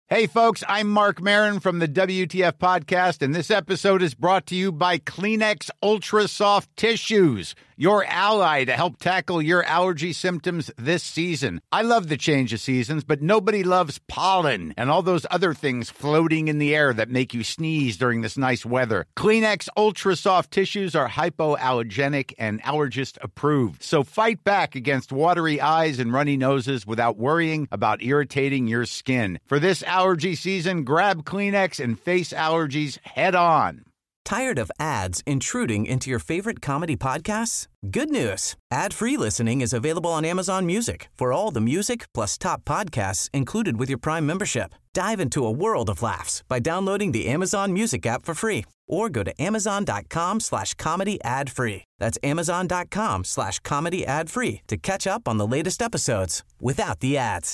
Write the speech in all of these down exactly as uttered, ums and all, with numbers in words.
Hey, folks, I'm Mark Maron from the W T F Podcast, and this episode is brought to you by Kleenex Ultra Soft Tissues, your ally to help tackle your allergy symptoms this season. I love the change of seasons, but nobody loves pollen and all those other things floating in the air that make you sneeze during this nice weather. Kleenex Ultra Soft Tissues are hypoallergenic and allergist approved, so fight back against watery eyes and runny noses without worrying about irritating your skin. For this allergy season, grab Kleenex and face allergies head on. Tired of ads intruding into your favorite comedy podcasts? Good news. Ad-free listening is available on Amazon Music for all the music plus top podcasts included with your Prime membership. Dive into a world of laughs by downloading the Amazon Music app for free or go to amazon.com slash comedy ad free. That's amazon.com slash comedy ad free to catch up on the latest episodes without the ads.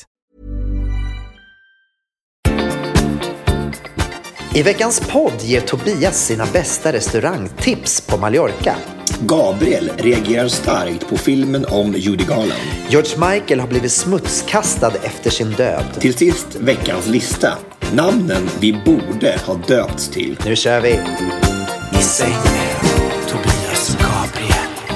I veckans podd ger Tobias sina bästa restaurangtips på Mallorca. Gabriel reagerar starkt på filmen om Judy Garland. George Michael har blivit smutskastad efter sin död. Till sist veckans lista. Namnen vi borde ha döpts till. Nu kör vi! I säng med Tobias och Gabriel.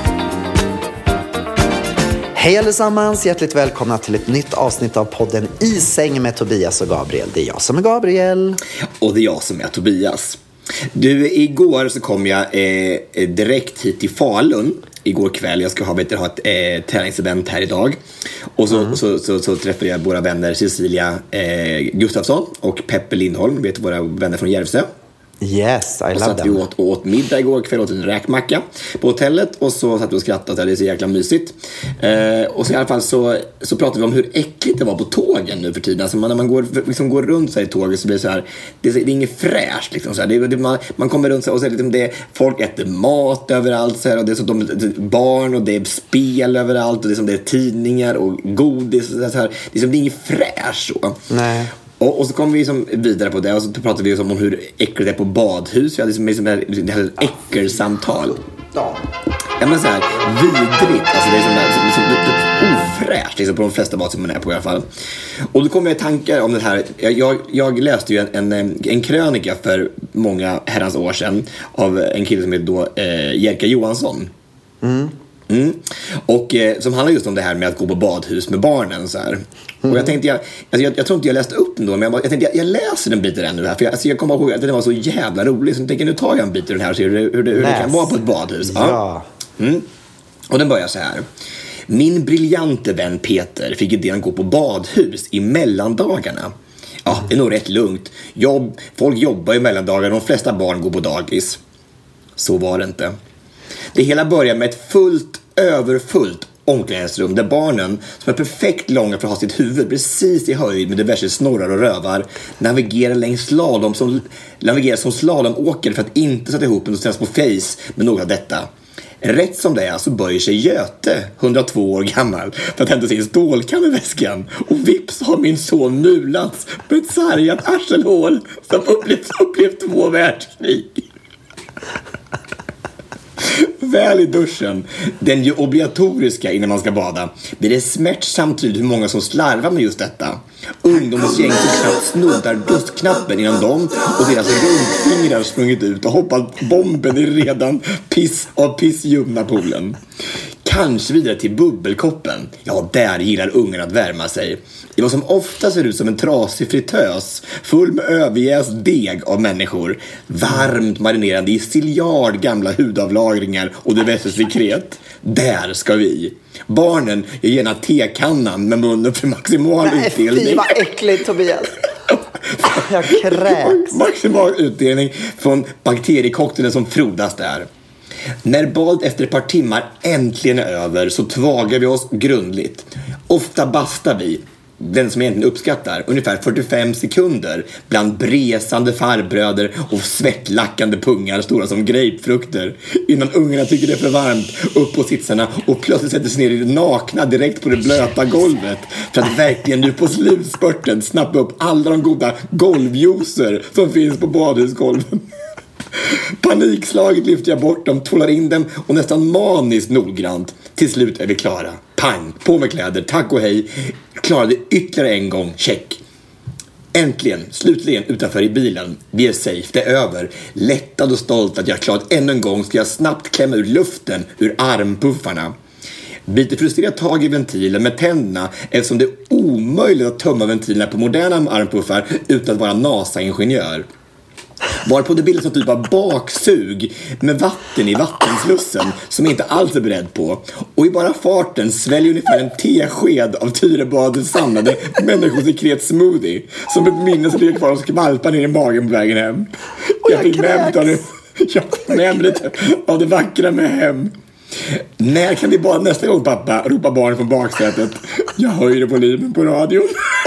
Hej allesammans, hjärtligt välkomna till ett nytt avsnitt av podden I säng med Tobias och Gabriel. Det är jag som är Gabriel. Och det är jag som är Tobias. Du, igår så kom jag eh, direkt hit till Falun. Igår kväll, jag ska ha, vet du, ha ett eh, träningsevent här idag. Och så, mm. så, så, så träffade jag våra vänner Cecilia eh, Gustafsson och Peppe Lindholm. Vet du, våra vänner från Järvsö. Yes, I love them. Och så att vi åt, åt middag igår kväll, åt en räkmacka på hotellet. Och så satt vi och skrattade, det är så jäkla mysigt. eh, Och så i alla fall så, så pratade vi om hur äckligt det var på tågen nu för tiden. Alltså man, när man går, liksom går runt sig i tåget så blir det så här. Det är, det är inget fräscht liksom, så här. Det, det, man, man kommer runt sig och så är det, liksom, det, folk äter mat överallt så här, och det är så de, det, barn och det är spel överallt. Och det är, som det är tidningar och godis så här, det, är, liksom, det är inget fräscht så. Nej. Och, och så kom vi liksom vidare på det. Och så pratade vi om hur äckligt det är på badhus. Vi hade liksom, liksom här, det här ett äckelsamtal. Ja. Ja men så här, vidrigt. Alltså det är som där, liksom, ofräscht liksom, på de flesta bad som man är på i alla fall. Och då kom jag i tankar om det här. Jag, jag läste ju en, en, en krönika för många herrans år sedan av en kille som heter då eh, Jerka Johansson. Mm. Mm. Och eh, som handlar just om det här med att gå på badhus med barnen så här. Mm. Och jag tänkte jag, alltså jag, jag tror inte jag läste upp den då, men jag, jag tänkte jag, jag läser en bit i den nu här, för jag, alltså jag kommer ihåg att den var så jävla rolig, så jag tänker nu tar jag en bit i den här och ser hur, hur, det, hur det kan vara på ett badhus. Ja. Ja. Mm. Och den börjar så här. Min briljante vän Peter fick idén att gå på badhus i mellandagarna. Ja, det är nog rätt lugnt. Jobb, folk jobbar i mellandagar, de flesta barn går på dagis. Så var det inte. Det hela börjar med ett fullt, överfullt omklädningsrum där barnen, som är perfekt långa för att ha sitt huvud precis i höjd med diverse snorrar och rövar, navigerar längs slalom som, navigerar som slalomåkare för att inte sätta ihop en och ställas på face med något av detta. Rätt som det är så böjer sig Göte, hundratvå år gammal, för att hämta sin stålkam i väskan. Och vips har min son mulats med ett sargat arselhål som upplevt, upplevt två världskrig. Väl i duschen, den ju obligatoriska innan man ska bada, blir det smärtsamt tydligt hur många som slarvar med just detta. Ungdomsgäng som knappt snuddar dustknappen innan de och deras rundfingrar sprungit ut och hoppat bomben i redan piss av pissljumna poolen. Kanske vidare till bubbelkoppen. Ja, där gillar ungarna att värma sig. Det var som ofta ser ut som en trasig fritös full med överjäst deg av människor, varmt marinerande i ciljard gamla hudavlagringar och diverse sekret. Där ska vi. Barnen gör gärna tekannan med munnen för maximal Nej, utdelning. Nej, vad äckligt, Tobias. Jag kräks. Maximal utdelning från bakteriekokteln som frodas där. När badet efter ett par timmar äntligen är över så tvagar vi oss grundligt. Ofta bastar vi, den som egentligen uppskattar, ungefär fyrtiofem sekunder bland bresande farbröder och svettlackande pungar stora som grapefrukter, innan ungarna tycker det är för varmt upp på sitsarna och plötsligt sätter sig ner i det nakna direkt på det blöta golvet för att verkligen nu på slutspurten snappa upp alla de goda golvjuicer som finns på badhusgolven. Panikslaget lyfter jag bort dem, tvålar in dem och nästan maniskt noggrant. Till slut är vi klara. Pang, på med kläder, tack och hej. Klarade ytterligare en gång, check. Äntligen, slutligen utanför i bilen. Vi är safe, det är över. Lättad och stolt att jag klarat ännu en gång ska jag snabbt klämma ur luften ur armpuffarna. Biter frustrerat tag i ventilen med tänderna eftersom det är omöjligt att tömma ventilerna på moderna armpuffar utan att vara NASA-ingenjör. Varpå det bildas en typ av baksug med vatten i vattenslussen som jag inte alls är beredd på. Och i bara farten sväljer ungefär en tesked av Tyrebadens samlade människosekret smoothie som ett minne som ligger kvar och skvalpar ner i magen på vägen hem. Och jag jag fick med mig jag fick med mig lite av det vackra med hem. När kan vi bara nästa gång, pappa? Ropa barnen från baksätet. Jag höjer volymen på radion.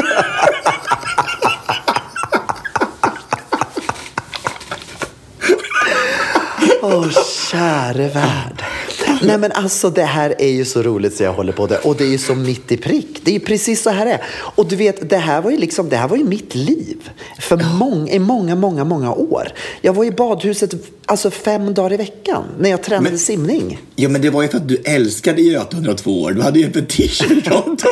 Åh, oh, käre värld. Nej men alltså det här är ju så roligt så jag håller på det. Och det är ju så mitt i prick. Det är ju precis så här det är. Och du vet, det här var ju liksom, det här var ju mitt liv. För mång, i många, många, många år. Jag var i badhuset alltså fem dagar i veckan. När jag tränade men, simning. Ja men det var ju för att du älskade Göte under två år. Du hade ju en fetisch för konto.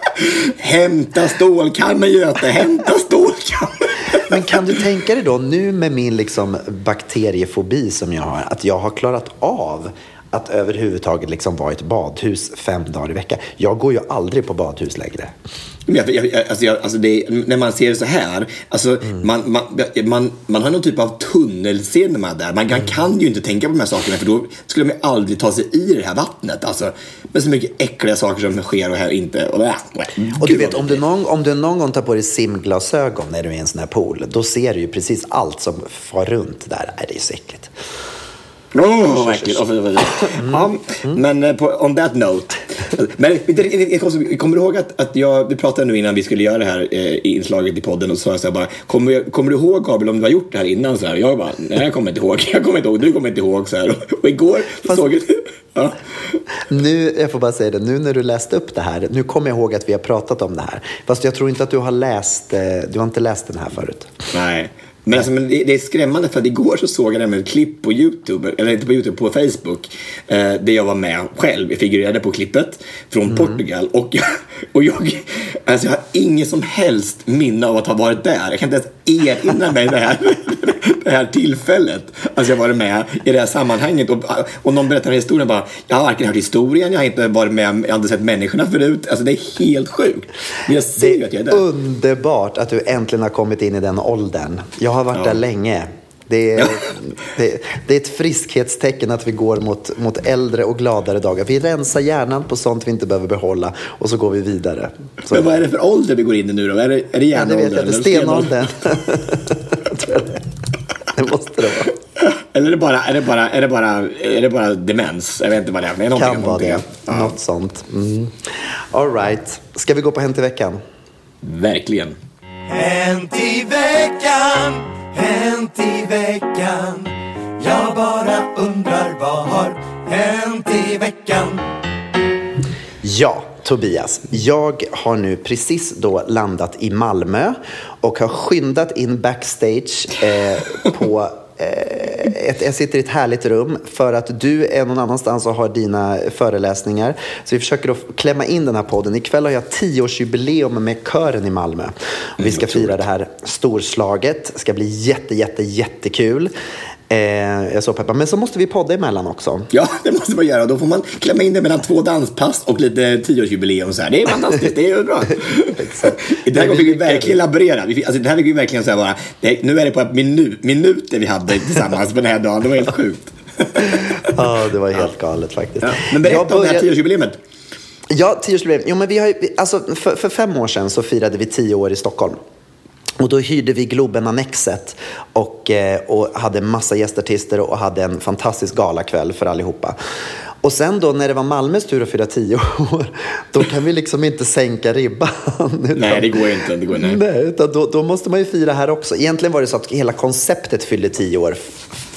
Hämta stålkannan Göte, hämta stålkannan. Men kan du tänka dig då nu med min liksom bakteriefobi som jag har, att jag har klarat av att överhuvudtaget liksom vara i ett badhus fem dagar i veckan. Jag går ju aldrig på badhus längre. Jag, jag, alltså jag, alltså det, när man ser det så här, alltså mm. man, man, man, man har någon typ av tunnelsinne där. Man kan, mm. kan ju inte tänka på de här sakerna, för då skulle man aldrig ta sig i det här vattnet. Alltså, med så mycket äckliga saker som sker och här inte. Och, äh, och du vet, om du, någon, om du någon gång tar på dig simglasögon när du är i en sån här pool, då ser du ju precis allt som far runt där. Nej, det är så äckligt. Åh, oh, verkligen. Mm. Ja, men på, on that note. Men jag kommer du ihåg att, att jag, vi pratade nu innan vi skulle göra det här eh, inslaget i podden och så sa jag så här bara, kommer, kommer du ihåg Gabriel om du har gjort det här innan? Så här? Jag bara, nej jag kommer inte ihåg, jag kommer inte ihåg, du kommer inte ihåg så här. Och, och igår Fast, såg jag ja. Nu, jag får bara säga det, nu när du läste upp det här, nu kommer jag ihåg att vi har pratat om det här. Fast jag tror inte att du har läst, du har inte läst den här förut. Nej. Men, alltså, men det, det är skrämmande för att igår så såg jag ett klipp på YouTube, eller inte på YouTube, på Facebook, eh, där jag var med själv. Jag figurerade på klippet från mm. Portugal och jag, och jag, alltså jag har ingen som helst minne av att ha varit där. Jag kan inte ens erinra mig det här, det här tillfället. Alltså jag var med i det här sammanhanget och, och någon berättar historien bara, jag har varken hört historien, jag har inte varit med, jag har inte sett människorna förut. Alltså det är helt sjukt. Men jag ser ju att jag är där. Det är underbart att du äntligen har kommit in i den åldern. Jag har varit ja. där länge. Det är, det, det är ett friskhetstecken att vi går mot, mot äldre och gladare dagar. Vi rensar hjärnan på sånt vi inte behöver behålla och så går vi vidare. Så. Men vad är det för ålder vi går in i nu då? Är det, är det hjärnåldern? Ja, det vet jag, det är stenåldern. det. det måste det vara. Eller är det bara, är det bara, är det bara, är det bara demens? Jag vet inte vad det är. Men kan vara det. Ja. Något sånt. Mm. All right. Ska vi gå på Hänt i veckan? Verkligen. Hänt i veckan, hänt i veckan. Jag bara undrar vad har hänt i veckan. Ja, Tobias. Jag har nu precis då landat i Malmö och har skyndat in backstage eh, på... Ett, jag sitter i ett härligt rum för att du är någon annanstans och har dina föreläsningar. Så vi försöker då klämma in den här podden. Ikväll har jag tioårsjubileum med kören i Malmö. Och vi ska fira det här storslaget. Det ska bli jätte, jätte, jättekul. Eh, jag så peppar. Men så måste vi podda emellan också. Ja, det måste man göra. Då får man klämma in det mellan två danspass och lite tioårsjubileum. Så här. Det är fantastiskt, det är ju bra. Det här går vi verkligen laborera. Alltså, det här är ju verkligen så här bara. Det, nu är det på minut, minuter vi hade tillsammans på den här dagen. Det var helt sjukt. Ja, det var helt galet faktiskt. Ja. Men berätta började... om det här tioårsjubileumet. Ja, tioårsjubileum. Jo, men vi har, alltså, för, för fem år sedan så firade vi tio år i Stockholm. Och då hyrde vi Globen-annexet och, och hade massa gästartister och hade en fantastisk galakväll för allihopa. Och sen då när det var Malmös tur att fira tio år, då kan vi liksom inte sänka ribban. Utan, nej, det går inte. Det går, nej. Nej, utan då, då måste man ju fira här också. Egentligen var det så att hela konceptet fyllde tio år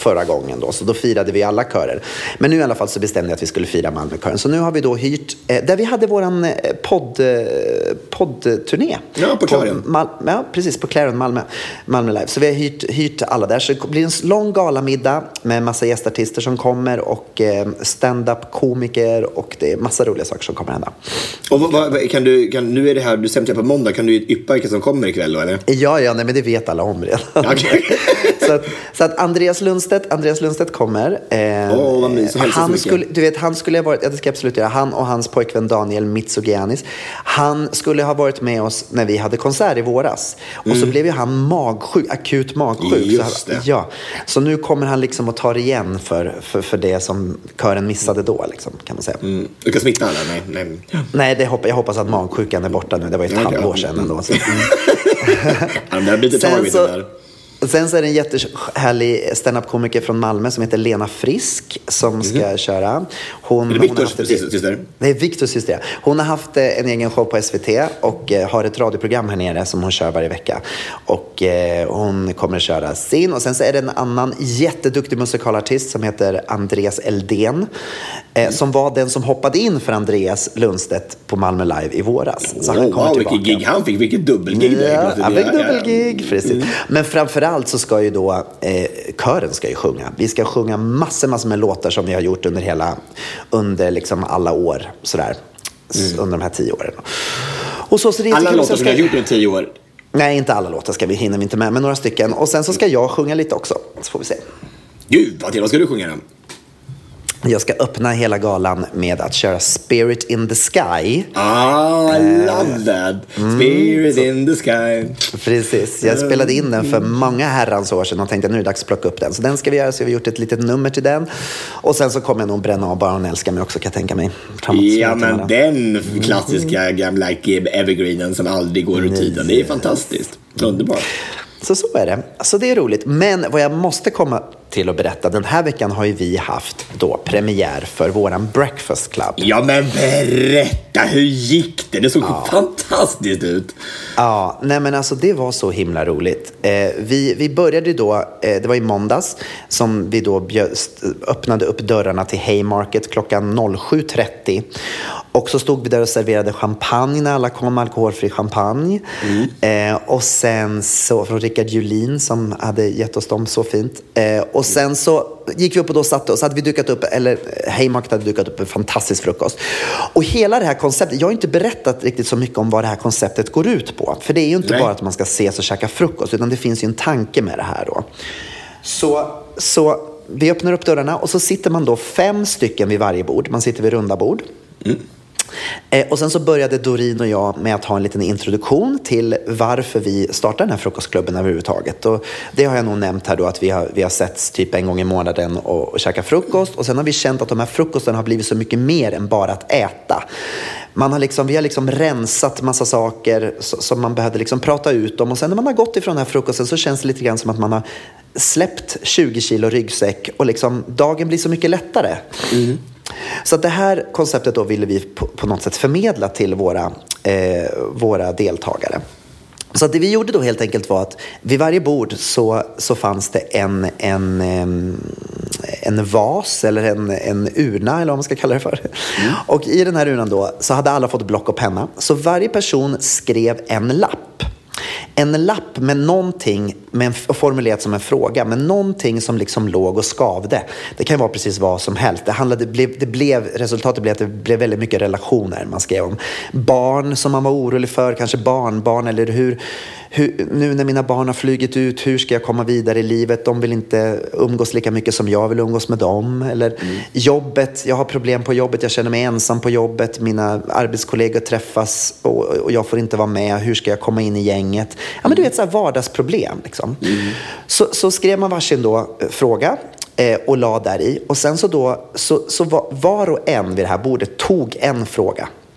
förra gången då. Så då firade vi alla körer. Men nu i alla fall så bestämde jag att vi skulle fira Malmökören. Så nu har vi då hyrt, eh, där vi hade våran eh, podd, eh, poddturné. Ja, på Clarion. Mal- ja, precis, på Clarion Malmö. Malmö Live. Så vi har hyrt, hyrt alla där. Så det blir en lång galamiddag med massa gästartister som kommer och eh, stand-up komiker och det är massa roliga saker som kommer hända. Och vad, vad, kan du, kan, nu är det här, du stämmer på måndag, kan du yppa vilka som kommer ikväll då, eller? Ja, ja, nej, men det vet alla om redan. Okay. så, att, så att Andreas Lundstedt, Andreas Lundstedt kommer. Eh, oh, vad mysigt. han skulle, du vet, han skulle ha varit, ja, det ska jag absolut göra, han och hans pojkvän Daniel Mitsogiannis, han skulle ha varit med oss när vi hade konsert i våras. Och mm. så blev ju han magsjuk, akut magsjuk. Just så, det. Ja, så nu kommer han liksom att ta det igen för, för, för det som kören missade då, liksom, kan man säga. Mm. Du kan smitta alla? Nej, nej. Ja. Nej, det hoppas, jag hoppas att magsjukan är borta nu. Det var ju ett ja, halvår ja. sedan ändå. Så. Ja, det blir lite tag i det där. Sen så är det en jättehärlig stand-up-komiker från Malmö som heter Lena Frisk som ska mm. köra. Hon, är det Viktors syster? Det är Viktors syster. Hon har haft en egen show på S V T och har ett radioprogram här nere som hon kör varje vecka. Och eh, hon kommer att köra sin. Och sen så är det en annan jätteduktig musikalartist som heter Andreas Eldén. Eh, mm. Som var den som hoppade in för Andreas Lundstedt på Malmö Live i våras. Så han oh, kommer wow, tillbaka. Vilket gig han fick, vilket dubbelgig. Ja, han fick dubbelgig, precis. Mm. Men framförallt så ska ju då eh, kören ska ju sjunga. Vi ska sjunga massor, massor med låtar som vi har gjort under hela, under liksom alla år sådär. Mm. Under de här tio åren. Och så, så det är alla låtar som ska... vi har gjort under tio år? Nej, inte alla låtar ska vi, hinner vi inte med, men några stycken. Och sen så ska jag sjunga lite också, så får vi se. Gud, vad till, vad ska du sjunga då? Jag ska öppna hela galan med att köra Spirit in the Sky. Ah, I love that. Spirit mm, in the sky. Precis, jag spelade in den för många herrans år sedan och tänkte nu är det dags att plocka upp den. Så den ska vi göra, så vi har gjort ett litet nummer till den. Och sen så kommer jag nog bränna av Bara hon älskar mig också, kan jag tänka mig. Ja, men den klassiska mm. gamla evergreenen som aldrig går ur tiden. Det är fantastiskt, underbart. Så så är det. Så det är roligt. Men vad jag måste komma till att berätta, den här veckan har ju vi haft då premiär för våran Breakfast Club. Ja, men berätta, hur gick det? Det såg ja. fantastiskt ut. Ja, nej men alltså det var så himla roligt. Eh, vi, vi började då, eh, det var i måndags som vi då bjöd, öppnade upp dörrarna till Haymarket klockan sju trettio. Och så stod vi där och serverade champagne när alla kom, alkoholfri champagne. Mm. Eh, och sen så, från Rickard Julin som hade gett oss dem så fint. Eh, och sen så gick vi upp och då satt och så hade vi dukat upp, eller Haymarket hade dukat upp en fantastisk frukost. Och hela det här konceptet, jag har inte berättat riktigt så mycket om vad det här konceptet går ut på. För det är ju inte Nej. bara att man ska ses och käka frukost, utan det finns ju en tanke med det här då. Så, så vi öppnar upp dörrarna och så sitter man då fem stycken vid varje bord. Man sitter vid runda bord. Mm. Eh, och sen så började Doreen och jag med att ha en liten introduktion till varför vi startar den här frukostklubben överhuvudtaget. Och det har jag nog nämnt här då, att vi har, vi har setts typ en gång i månaden och, och käka frukost. Och sen har vi känt att de här frukosten har blivit så mycket mer än bara att äta. Man har liksom, vi har liksom rensat massa saker som man behövde liksom prata ut om. Och sen när man har gått ifrån den här frukosten så känns det lite grann som att man har släppt tjugo kilo ryggsäck. Och liksom dagen blir så mycket lättare. Mm. Så att det här konceptet då ville vi på, på något sätt förmedla till våra, eh, våra deltagare. Så att det vi gjorde då helt enkelt var att vid varje bord så, så fanns det en, en, en vas eller en, en urna eller vad man ska kalla det för. Mm. Och i den här urnan då så hade alla fått block och penna. Så varje person skrev en lapp. En lapp med någonting, med en, formulerat som en fråga, men någonting som liksom låg och skavde. Det kan vara precis vad som helst. Det handlade, det blev, det blev, resultatet blev att det blev väldigt mycket relationer. Man skrev om barn som man var orolig för, kanske barnbarn, eller hur, hur, nu när mina barn har flugit ut, hur ska jag komma vidare i livet? De vill inte umgås lika mycket som jag vill umgås med dem. Eller mm. jobbet, jag har problem på jobbet, jag känner mig ensam på jobbet, mina arbetskollegor träffas och, och jag får inte vara med. Hur ska jag komma in i gänget? Ja, men du vet, så här vardagsproblem liksom. Mm. så, så skrev man varsin då eh, fråga eh, och la där i. Och sen så då så, så var, var och en vid det här bordet tog en fråga.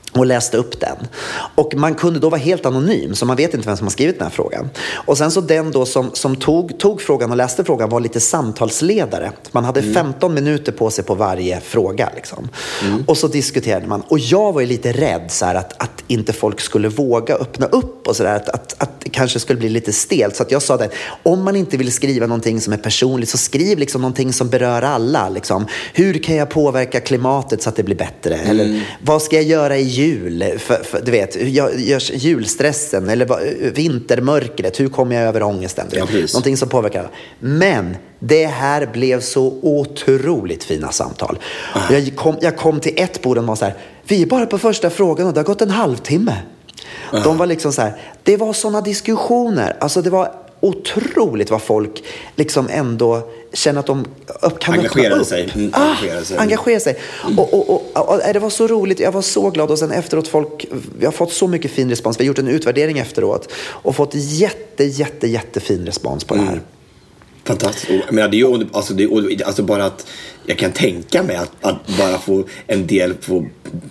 och läste upp den. Och man kunde då vara helt anonym, så man vet inte vem som har skrivit den här frågan. Och sen så den då som, som tog, tog frågan och läste frågan var lite samtalsledare. Man hade mm. femton minuter på sig på varje fråga. Liksom. Mm. Och så diskuterade man. Och jag var ju lite rädd så här, att, att inte folk skulle våga öppna upp och så där, att, att, att det kanske skulle bli lite stelt. Så att jag sa det, om man inte vill skriva någonting som är personligt, så skriv liksom någonting som berör alla. Liksom. Hur kan jag påverka klimatet så att det blir bättre? Mm. Eller vad ska jag göra i jul? För, för, du vet, jag, jag, julstressen eller vintermörkret, hur kommer jag över ångesten? Ja, någonting som påverkar. Men det här blev så otroligt fina samtal. Ah. Jag, kom, jag kom till ett bord och var så här, vi är bara på första frågan och det har gått en halvtimme. Ah. De var liksom så här, det var såna diskussioner. Alltså det var otroligt vad folk liksom ändå känner att de kan engagera sig. Mm, ah, engagera sig. Engagera sig. Mm. Och, och, och, och det var så roligt. Jag var så glad. Och sen efteråt folk, vi har fått så mycket fin respons. Vi har gjort en utvärdering efteråt och fått jätte, jätte, jättefin respons på det här. Mm. Fantastiskt. Men det är ju alltså, det är, alltså bara att jag kan tänka mig att, att bara få en del få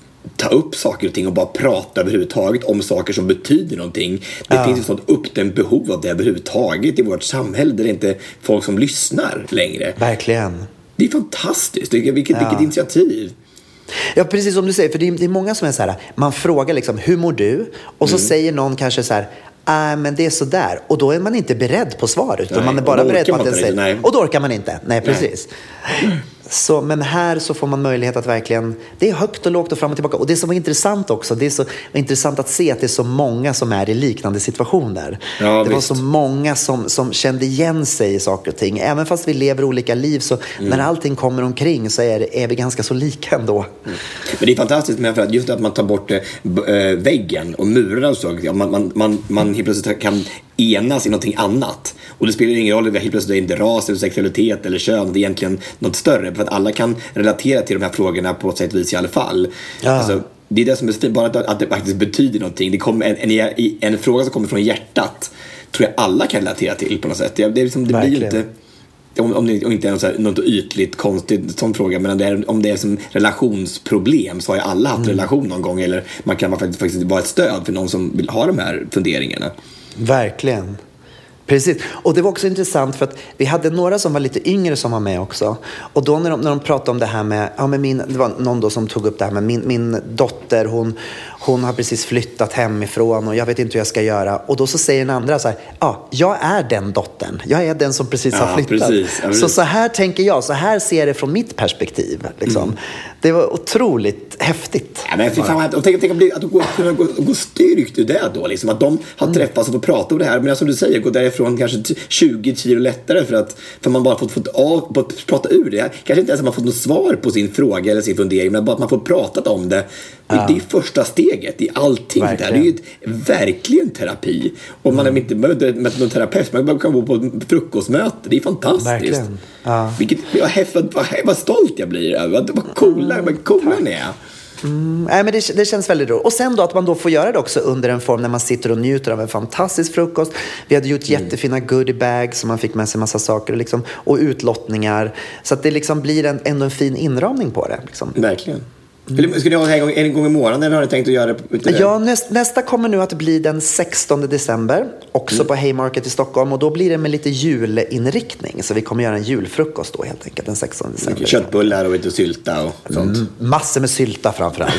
ta upp saker och ting och bara prata överhuvudtaget om saker som betyder någonting. Det ja. finns ett sånt uppdämt behov av det överhuvudtaget i vårt samhälle där det inte är folk som lyssnar längre. Verkligen. Det är fantastiskt. Vilket, ja. vilket initiativ. Ja, precis som du säger. För det är, det är många som är så här, man frågar liksom, hur mår du? Och så mm. säger någon kanske så här, nej, men det är så där. Och då är man inte beredd på svaret. Utan man är bara beredd på att den säger. Nej. Och då orkar man inte. Nej, precis. Nej. Så, men här så får man möjlighet att verkligen, det är högt och lågt och fram och tillbaka. Och det som är intressant också, det är så intressant att se att det är så många som är i liknande situationer. Ja, det visst. Var så många som, som kände igen sig i saker och ting. Även fast vi lever olika liv, så mm. när allting kommer omkring så är, är vi ganska så lika ändå. Mm. Men det är fantastiskt med för att just att man tar bort äh, väggen och murarna och så. Man, man, man, man helt plötsligt kan enas i någonting annat. Och det spelar ingen roll om det helt plötsligt är inte ras eller sexualitet eller kön. Det är egentligen något större. För att alla kan relatera till de här frågorna på ett sätt och vis i alla fall. Ja. Alltså, det är det som är fint. Bara att, att det faktiskt betyder någonting. Det kommer en, en, en fråga som kommer från hjärtat tror jag alla kan relatera till på något sätt. Det, det, är liksom, det blir ju inte... Om, om det inte är något, något ytligt konstigt sån fråga, men det är, om det är som relationsproblem så har ju alla haft mm. relation någon gång, eller man kan faktiskt, faktiskt vara ett stöd för någon som vill ha de här funderingarna. Verkligen. Precis. Och det var också intressant för att vi hade några som var lite yngre som var med också. Och då när de, när de pratade om det här med, ja, med min, det var någon då som tog upp det här med min, min dotter, hon, hon har precis flyttat hemifrån och jag vet inte hur jag ska göra. Och då så säger den andra så här, ja, jag är den dottern. Jag är den som precis ja, har flyttat. Precis, ja, precis. Så så här tänker jag, så här ser jag det från mitt perspektiv. Liksom. Mm. Det var otroligt häftigt. Ja, men fan, och tänk, tänk att, bli, att gå, kunna gå, gå styrkt ur det då. Liksom, att de har träffats och fått prata om det här. Men som du säger, gå därifrån kanske tjugo kilo lättare för att för man bara fått, fått av, fått prata ur det. Kanske inte ens att man fått något svar på sin fråga eller sin fundering, men bara att man får pratat om det. Ja. Det är första steget i allting. Där. Det är ju ett, verkligen terapi. Om man mm. inte behöver med någon terapeut, man bara kan gå på ett frukostmöte. Det är fantastiskt. Verkligen. Ja. Vilket, vad, vad, vad, vad stolt jag blir över. Vad coola, mm. vad coola ni är. Mm, nej, men det, det känns väldigt roligt. Och sen då att man då får göra det också under en form när man sitter och njuter av en fantastisk frukost. Vi hade gjort mm. jättefina goodie bags som man fick med sig en massa saker liksom, och utlottningar. Så att det liksom blir en, ändå en fin inramning på det. Liksom. Verkligen. Mm. Ska ni ha det här en gång, en gång i månaden eller har ni tänkt att göra det? Ja, näst, nästa kommer nu att bli den sextonde december. Också mm. på Haymarket i Stockholm. Och då blir det med lite julinriktning. Så vi kommer göra en julfrukost då helt enkelt den sextonde december. Köttbullar och lite sylta och sånt. Mm, massor med sylta framförallt.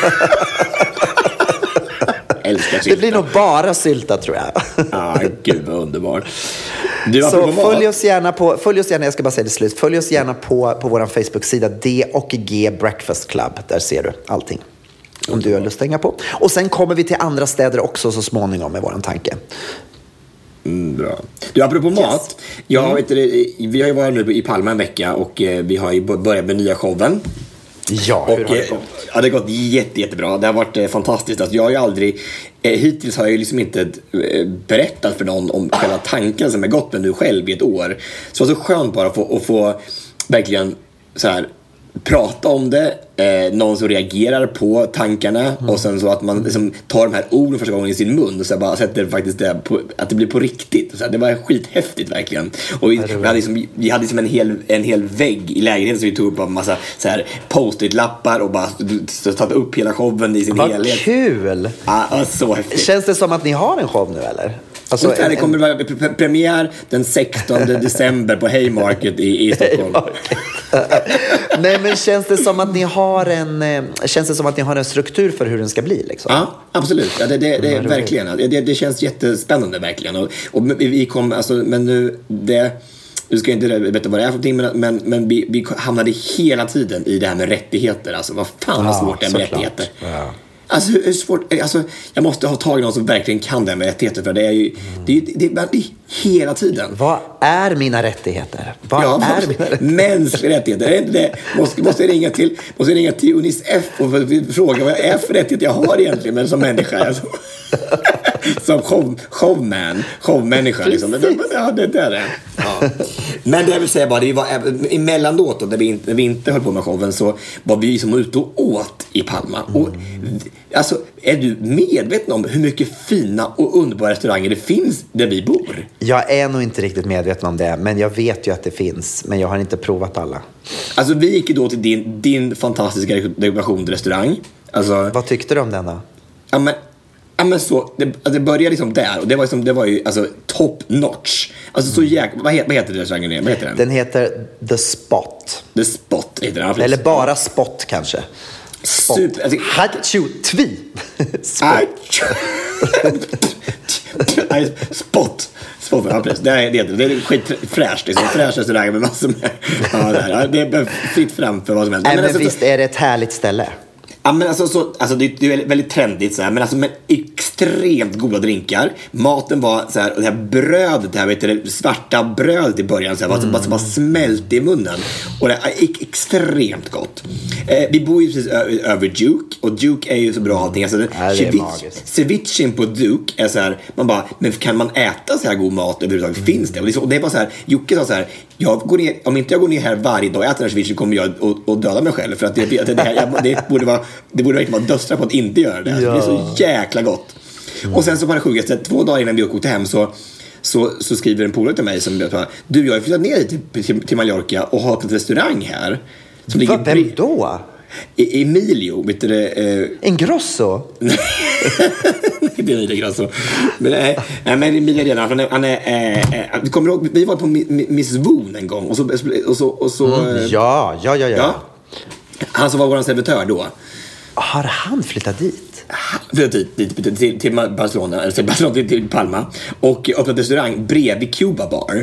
Älskar sylta. Det blir nog bara sylta tror jag. Ja, gud vad underbart. Du, så följ oss gärna på, följ oss gärna, jag ska bara säga det slut. Följ oss gärna på, på vår Facebook-sida D och G Breakfast Club. Där ser du allting. Om du har lust att hänga på. Och sen kommer vi till andra städer också så småningom med våran tanke. Mm, bra. Du, apropå mat. Yes. Jag mm. vet, vi har ju varit nu i Palma en vecka och vi har ju börjat med nya showen. Ja, hur och, har det gått? Ja, det har gått jätte, jättebra. Det har varit eh, fantastiskt. Alltså, jag har ju aldrig, eh, hittills har jag ju liksom inte eh, berättat för någon om själva tanken som jag gått med nu själv i ett år. Så det var så skönt bara att få, att få verkligen så här prata om det, eh, någon som reagerar på tankarna mm. och sen så att man liksom tar de här orden första gången i sin mun och så bara sätter faktiskt det på, att det blir på riktigt. Så här, det var skithäftigt verkligen. Och vi, vi hade liksom, vi hade liksom en, hel, en hel vägg i lägenheten som vi tog upp av en massa så här post-it-lappar och bara satt upp hela showen i sin Vad helhet. Vad kul! Ja, så häftigt. Känns det som att ni har en show nu eller? Alltså, en, det kommer vara pre- premiär den sextonde december på Haymarket i, i Stockholm. Nej, men känns det som att ni har en känns det som att ni har en struktur för hur den ska bli liksom? Ja, absolut. Ja, det, det, det är verkligen. Det, det känns jättespännande verkligen. Och, och vi kom alltså, men nu det du ska inte veta vad det är för någonting, men, men, men vi, vi hamnade hela tiden i det här med rättigheter. Alltså, vad fan vad svårt det är med rättigheter. Ja. Alltså hur svårt, alltså jag måste ha tagit någon som verkligen kan det med rättigheter, för det är ju mm. det, är, det, är, det är hela tiden. Vad är mina rättigheter? Vad ja, är mina rättigheter? Mänskliga rättigheter, är inte det? Måste, måste jag ringa till måste jag ringa till Unicef och fråga vad jag är för rättigheter jag har egentligen, men som människa alltså. Som show, showman, showmänniska liksom. Men, men, ja, det där är. Ja. Men det jag vill säga bara, det var emellanåt då, när vi inte, när vi inte höll på med showen, så var vi som ute och åt i Palma. Mm. Och alltså, är du medveten om hur mycket fina och underbara restauranger det finns där vi bor? Jag är nog inte riktigt medveten om det, men jag vet ju att det finns, men jag har inte provat alla. Alltså vi gick ju då till din, din fantastiska restaurang. Alltså, vad tyckte du om denna? Ja, men Ja, men så, det, det började liksom där. Och det var, liksom, det var ju alltså, top notch. Alltså så jäkla, vad heter, vad heter restaurangen? Vad heter den? Den heter The Spot. The Spot heter den. Eller bara Spot kanske. Spot. Super, alltså, Hachu tvi. Spot. Spot. Spot. Ja, precis. Det är, det är, det är skitfräscht. Det är en fräsch restaurang med massor med. Ja, där. Ja, det är fritt fram för vad som helst. Nej, men, men alltså, visst är det ett härligt ställe. Ja, men alltså, så, alltså det, det är väldigt trendigt så här, men alltså med extremt goda drinkar. Maten var så här, och det här brödet, det här vet du, det svarta brödet i början så här, var, mm. bara, bara smälte i munnen. Och det är extremt gott. Eh, vi bor ju precis ö- över Duke, och Duke är ju så bra allting. Alltså, ja, ceviche, cevichen på Duke är så här, man bara, men kan man äta så här god mat överhuvudtaget? Mm. Finns det? Och det, är så, och det är bara så här, Jocke sa så här, jag går ner, om inte jag går ner här varje dag och äter den här cevichen kommer jag att, att döda mig själv, för att det, det, det, här, jag, det borde vara det borde verkligen vara dödsstraff på att inte göra det. Ja. Det är så jäkla gott. Mm. Och sen så var det sjukaste, två dagar innan vi åkte hem så, så, så skriver en polare till mig som jag tar, du, jag har flyttat ner till, till, till Mallorca och har en restaurang här. Som ligger vem bri- då? I, Emilio, vet du det? Eh... Ingrosso? Det är Emilio Ingrosso. Men nej, nej men Emilio redan, han är, han är eh, vi kommer ihåg, vi var på Miss Woon en gång och så och så och så mm, ja, ja, ja, ja, ja. Han som var vår servitör då. Har han flyttat dit? Flyttat dit, dit, dit till, till Barcelona, eller till, Barcelona, till, till Palma. Och öppnat restaurang bredvid Cuba Bar.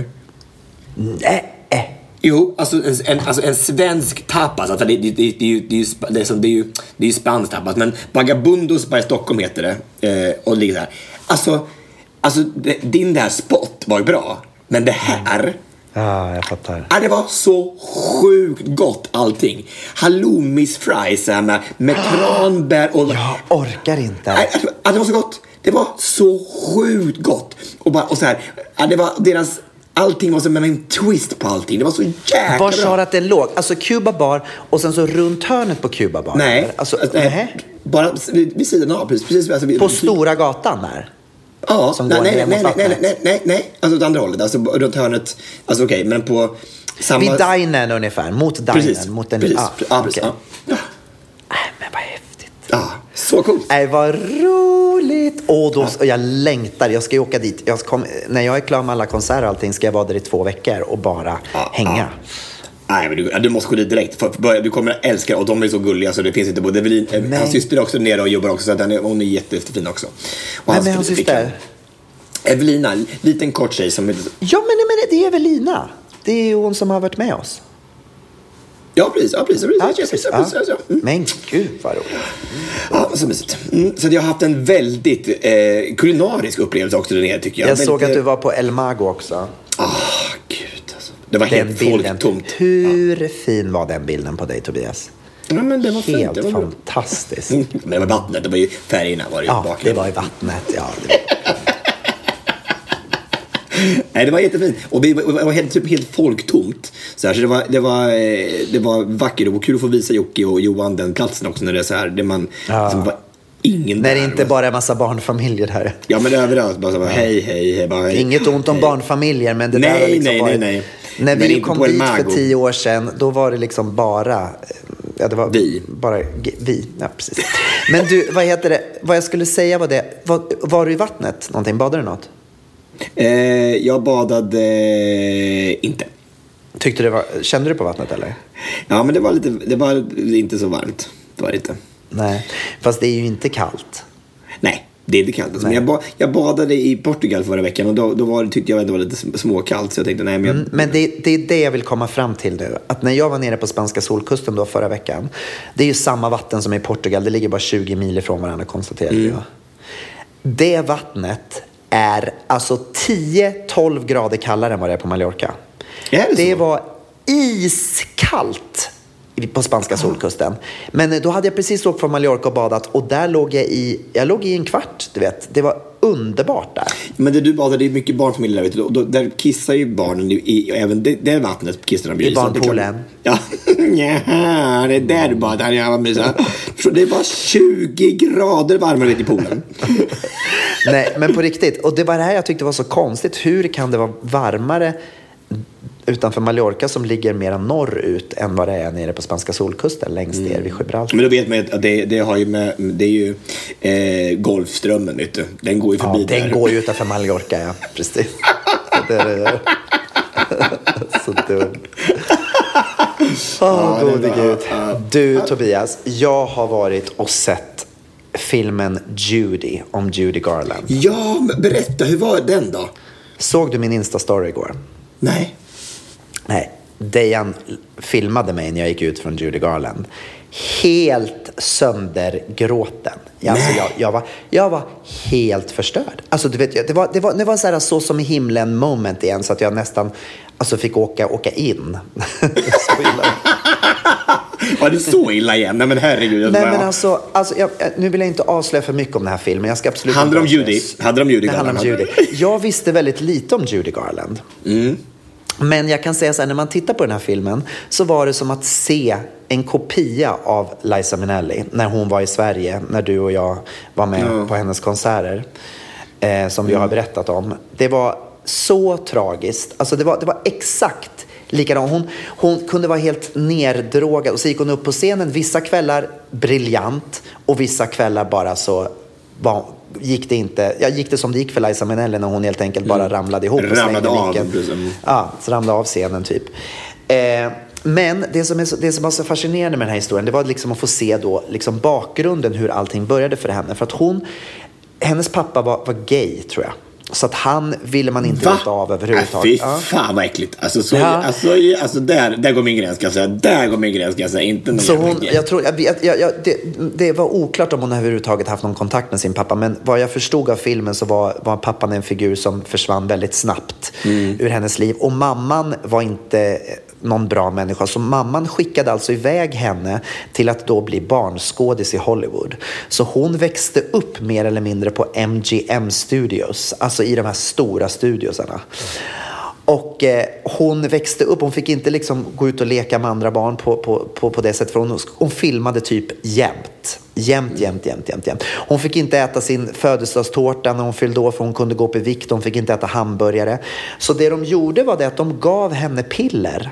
Nej. Jo, alltså en, alltså en svensk tapas. Alltså det, det, det, det, är ju, det, är ju, det, är som, det, är ju, det är ju spansk tapas. Men Vagabundos i Stockholm heter det. Eh, och ligger där. Alltså, alltså det, din där spot var ju bra. Men det här... Ja, jag fattar. Ja, det var så sjukt gott allting. Halloumis fries med, med tranbär och... Jag orkar inte. Ja, det var så gott. Det var så sjukt gott. Och, bara, och så här, ja, det var deras... Allting var som en twist på allting. Det var så jäkla var bra. sa att den låg? Alltså Cuba Bar och sen så runt hörnet på Cuba Bar? Nej, alltså, nej. nej. Bara vid, vid sidan av. Precis, precis, alltså, vid, på Stora gatan där? Ja, som nej, går nej, nej, nej, nej, nej, nej, nej, alltså åt andra hållet, alltså runt hörnet, alltså okej, okay, men på samma... Vid dinen ungefär, mot dinen. Precis, mot den... precis, ah, ja, precis, okay. ja. Nej, men vad häftigt. Ja, så coolt. Nej, vad roligt. Och då, och jag längtar, jag ska ju åka dit. Jag ska, när jag är klar med alla konserter och allting ska jag vara där i två veckor och bara ja, hänga. Ja. Nej, men du, du måste gå dit direkt. För, för, du kommer att älska, och de är så gulliga så det finns inte både Evelin, men... hans syster är också nere och jobbar också, så att hon är, hon är jättefin också. Och vem är hans syster? Evelina, liten kort tjej som... Ja, men, men det är Evelina. Det är ju hon som har varit med oss. Ja, precis. Ja, precis. Ja, precis, precis, ja. precis, ja. Mm. Men gud, vad roligt. Ja, så mysigt. Mm. Så jag har haft en väldigt eh, kulinarisk upplevelse också där nere, tycker jag. Jag väldigt, såg att du var på El Mago också. Ah, gud alltså. Det var den helt bilden. folktomt. Hur ja. fin var den bilden på dig, Tobias? Ja, men det var helt fint. Det var fantastiskt. Mm. Men det var vattnet, det var ju färgerna var det ju ja, bakom. det var i vattnet, ja. Det var... Nej, det var jättefint. Och det var helt, typ helt folktomt. Så, här, så det, var, det, var, det var vackert och kul att få visa Jocke och Johan den platsen också när det är så här. Det man, ja. som var ingen när det där, inte va? bara är massa barnfamiljer här. Ja, men överallt. Bara så här, hej, hej, hej. Bara, hej. Inget ont om hej. Barnfamiljer, men det nej, där har liksom nej, varit... nej, nej. När men vi kom dit för tio år sedan, då var det liksom bara... Ja, det var vi. Bara vi, ja precis. Men du, vad heter det? Vad jag skulle säga var det... Var, var du i vattnet någonting? Badade du något? Eh, jag badade eh, inte. Tyckte det var... Kände du på vattnet eller? Ja, men det var, lite, det var inte så varmt. Det var det inte. Nej, fast det är ju inte kallt. Nej, det är inte kallt. Alltså, men jag, ba, jag badade i Portugal förra veckan och då, då var, tyckte jag att det var lite småkallt. Så jag tänkte, nej, men jag... mm, men det, det är det jag vill komma fram till nu. Att när jag var nere på spanska solkusten då förra veckan, det är ju samma vatten som i Portugal. Det ligger bara tjugo mil ifrån varandra, konstaterade mm. jag. Det vattnet är alltså tio till tolv grader kallare än vad det är på Mallorca. Är det, det så? var iskallt på spanska solkusten. Men då hade jag precis åkt från Mallorca och badat och där låg jag i, jag låg i en kvart, du vet. Det var underbart där. Men det du badade, det är mycket barnfamiljer där, vet du. Och då, där kissar ju barnen i, i även det, det vattnet kissar de ju i. I barnpoolen. Ja, ja, det är där du badar. Ja, så det var tjugo grader varmare i poolen. Nej, men på riktigt. Och det var det här jag tyckte var så konstigt. Hur kan det vara varmare utanför Mallorca som ligger mer norrut än vad det är nere på spanska solkusten längst ner vid Gibraltar? Men då vet man att det, det, har ju med, det är ju eh, Golfströmmen, vet du. Den går ju förbi ja, där. Den går ju utanför Mallorca, ja. Precis. Det är det. Så dumt. Åh, oh, gode gud. Du, Tobias, jag har varit och sett filmen Judy om Judy Garland. Ja, berätta, hur var den då? Såg du min Insta-story igår? Nej. Nej, Dejan filmade mig när jag gick ut från Judy Garland. Helt söndergråten. Alltså jag, jag, var, jag var helt förstörd. Alltså du vet, det var, det var, det var så, här, så som i himlen moment igen. Så att jag nästan alltså, fick åka, åka in. Så illa. Var det så illa igen? Nej men herregud. Nej men alltså, alltså jag, nu vill jag inte avslöja för mycket om den här filmen. Jag ska absolut handlar om Judy. Handlar om Judy Garland. Om Judy. Jag visste väldigt lite om Judy Garland. Mm. Men jag kan säga så här, när man tittar på den här filmen så var det som att se en kopia av Liza Minnelli när hon var i Sverige, när du och jag var med mm. på hennes konserter eh, som mm. vi har berättat om. Det var så tragiskt. Alltså det var, det var exakt likadant. Hon, hon kunde vara helt neddrogad och så gick hon upp på scenen vissa kvällar briljant och vissa kvällar bara så var, gick det inte, ja, gick det som det gick för Liza Minnelli när hon helt enkelt bara ramlade ihop och ramlade av, ja, så ramlade av scenen typ. Eh, men det som, är så, det som var så fascinerande med den här historien, det var liksom att få se då liksom bakgrunden hur allting började för henne. För att hon, hennes pappa var, var gay tror jag. Så att han ville man inte veta av överhuvudtaget. Äh, fy fan ja. vad äckligt. Alltså, så, ja. alltså, alltså där, där går min gräns kan jag säga. Där går min gräns kan jag säga. Inte någon så hon, jag tror, jag, jag, jag, det, det var oklart om hon överhuvudtaget haft någon kontakt med sin pappa. Men vad jag förstod av filmen så var, var pappan en figur som försvann väldigt snabbt mm. ur hennes liv. Och mamman var inte någon bra människa. Så mamman skickade alltså iväg henne till att då bli barnskådis i Hollywood. Så hon växte upp mer eller mindre på M G M Studios. Alltså i de här stora studiosarna. Och eh, hon växte upp, hon fick inte liksom gå ut och leka med andra barn på, på, på, på det sättet. För hon, hon filmade typ jämt. Jämt, jämt, jämt, jämt, jämt. Hon fick inte äta sin födelsedagstårta när hon fyllde år för hon kunde gå upp i vikt. Hon fick inte äta hamburgare. Så det de gjorde var det att de gav henne piller.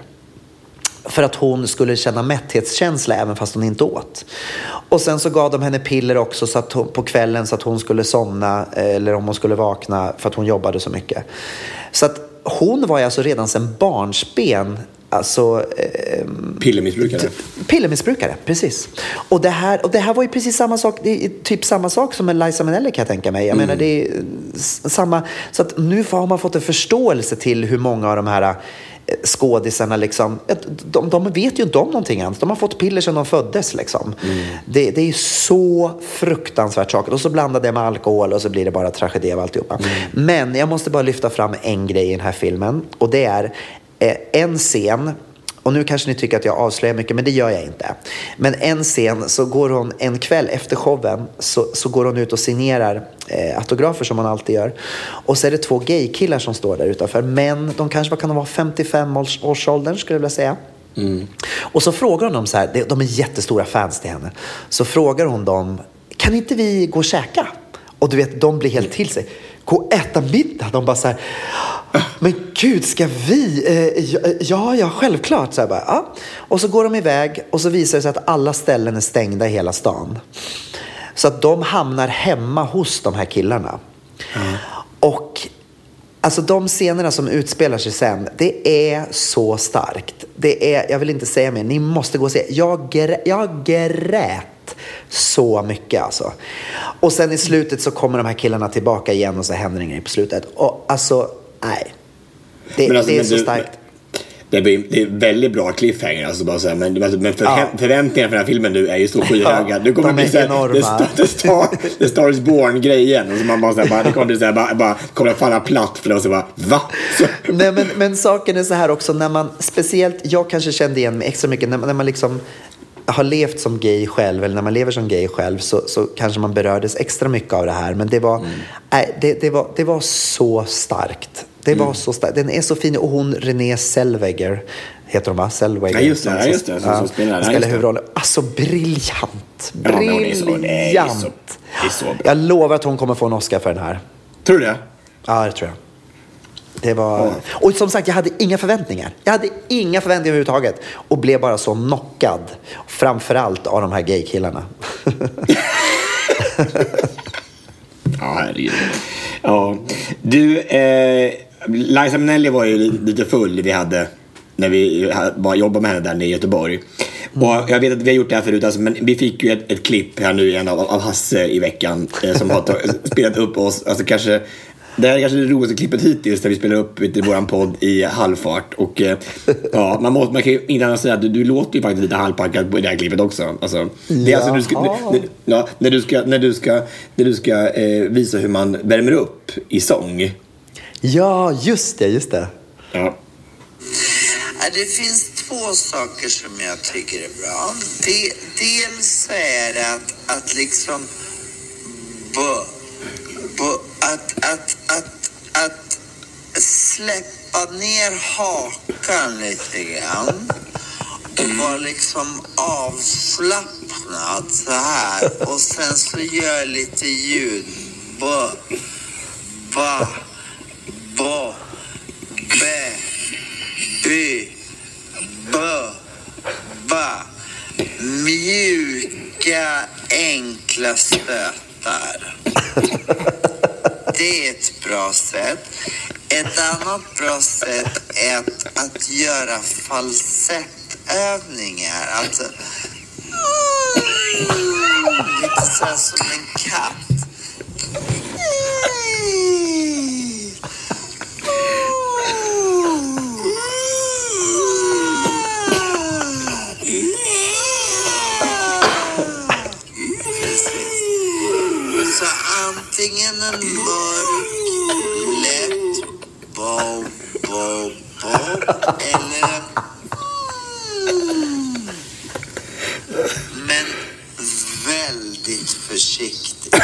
För att hon skulle känna mätthetskänsla även fast hon inte åt. Och sen så gav de henne piller också så att hon, på kvällen så att hon skulle somna. Eller om hon skulle vakna för att hon jobbade så mycket. Så att hon var ju alltså redan sedan barnsben alltså, eh, pillermissbrukare. Pillermissbrukare, precis. Och det, här, och det här var ju precis samma sak. Det är typ samma sak som med Liza Minnelli kan jag tänka mig. Jag mm. menar det är samma. Så att nu har man fått en förståelse till hur många av de här skådisarna liksom, de, de vet ju inte om någonting annat. De har fått piller sedan de föddes liksom. Mm. Det, det är så fruktansvärt saker. Och så blandar det med alkohol och så blir det bara tragedi av alltihopa. Mm. Men jag måste bara lyfta fram en grej i den här filmen. Och det är eh, en scen och nu kanske ni tycker att jag avslöjar mycket, men det gör jag inte. Men en scen så går hon en kväll efter showen så, så går hon ut och signerar eh, autografer som hon alltid gör. Och så är det två gaykillar som står där utanför. Men de kanske kan vara femtiofem års, års åldern skulle jag vilja säga. Mm. Och så frågar hon dem så här, de är jättestora fans till henne. Så frågar hon dem, kan inte vi gå och käka? Och du vet, de blir helt till sig. Gå och äta middag. De bara så här, men gud, ska vi? Eh, ja, ja, självklart. Så här bara, ja. Och så går de iväg och så visar det sig att alla ställen är stängda i hela stan. Så att de hamnar hemma hos de här killarna. Mm. Och alltså de scenerna som utspelar sig sen, det är så starkt. Det är, jag vill inte säga mer, ni måste gå och se. Jag, grä, jag grät så mycket alltså. Och sen i slutet så kommer de här killarna tillbaka igen och så händer det grejer på slutet. Och alltså, nej. Det, alltså, det är så du, starkt. Det är, det är väldigt bra cliffhanger alltså bara så här, men, men för, ja. förväntningarna för den här filmen nu är ju så skyhöga. Ja, du kommer de bli så här, det Star, det Star is Born-grejen och så man bara så här, bara, det kommer bli så här, bara, bara kommer att falla platt för det och så bara, va? Så. Nej, men, men saken är så här också, när man, speciellt, jag kanske kände igen mig extra mycket, när, när man liksom har levt som gay själv, eller när man lever som gay själv, så, så kanske man berördes extra mycket av det här. Men det var, mm. nej, det, det var, det var så starkt. Det var mm. så starkt. Den är så fin. Och hon, Renée Zellweger, heter hon va? Zellweger. Ja, just det. Ja, just det. Så, ja, så spelar den. Spelar huvudrollen. Alltså, briljant. Briljant. Ja, jag lovar att hon kommer få en Oscar för den här. Tror du det? Ja, det tror jag. Det var... Ja. Och som sagt, jag hade inga förväntningar. Jag hade inga förväntningar överhuvudtaget. Och blev bara så knockad. Framförallt av de här gaykillarna. Ja, herregud. Ja. Du, eh, Liza Minnelli var ju lite full vi hade när vi var jobbade med henne där nere i Göteborg. Mm. Och jag vet att vi har gjort det här förut, alltså, men vi fick ju ett, ett klipp här nu igen av, av Hasse i veckan eh, som har tagit, spelat upp oss. Alltså kanske... Det här är kanske det roligaste klippet hittills där vi spelar upp i våran podd i halvfart. Och ja, man, måste, man kan ju inte annars säga att du, du låter ju faktiskt lite halvpackad på det här klippet också. Alltså, det är alltså du ska, när, ja, när du ska, när du ska, när du ska eh, visa hur man värmer upp i sång. Ja, just det, just det. Ja. Det finns två saker som jag tycker är bra. Det, dels är det att, att liksom... Bö, bö, Att, att, att, att släppa ner hakan lite grann och vara liksom avslappnad så här och sen så gör lite ljud ba, ba, ba, be, by, bö, ba, mjuka enkla stötar. Det är ett bra sätt. Ett annat bra sätt är att, att göra falsettövningar. Alltså, lite så här som en katt. Så antingen en mörk, lätt bow, bow, bow eller en mm, men väldigt försiktig.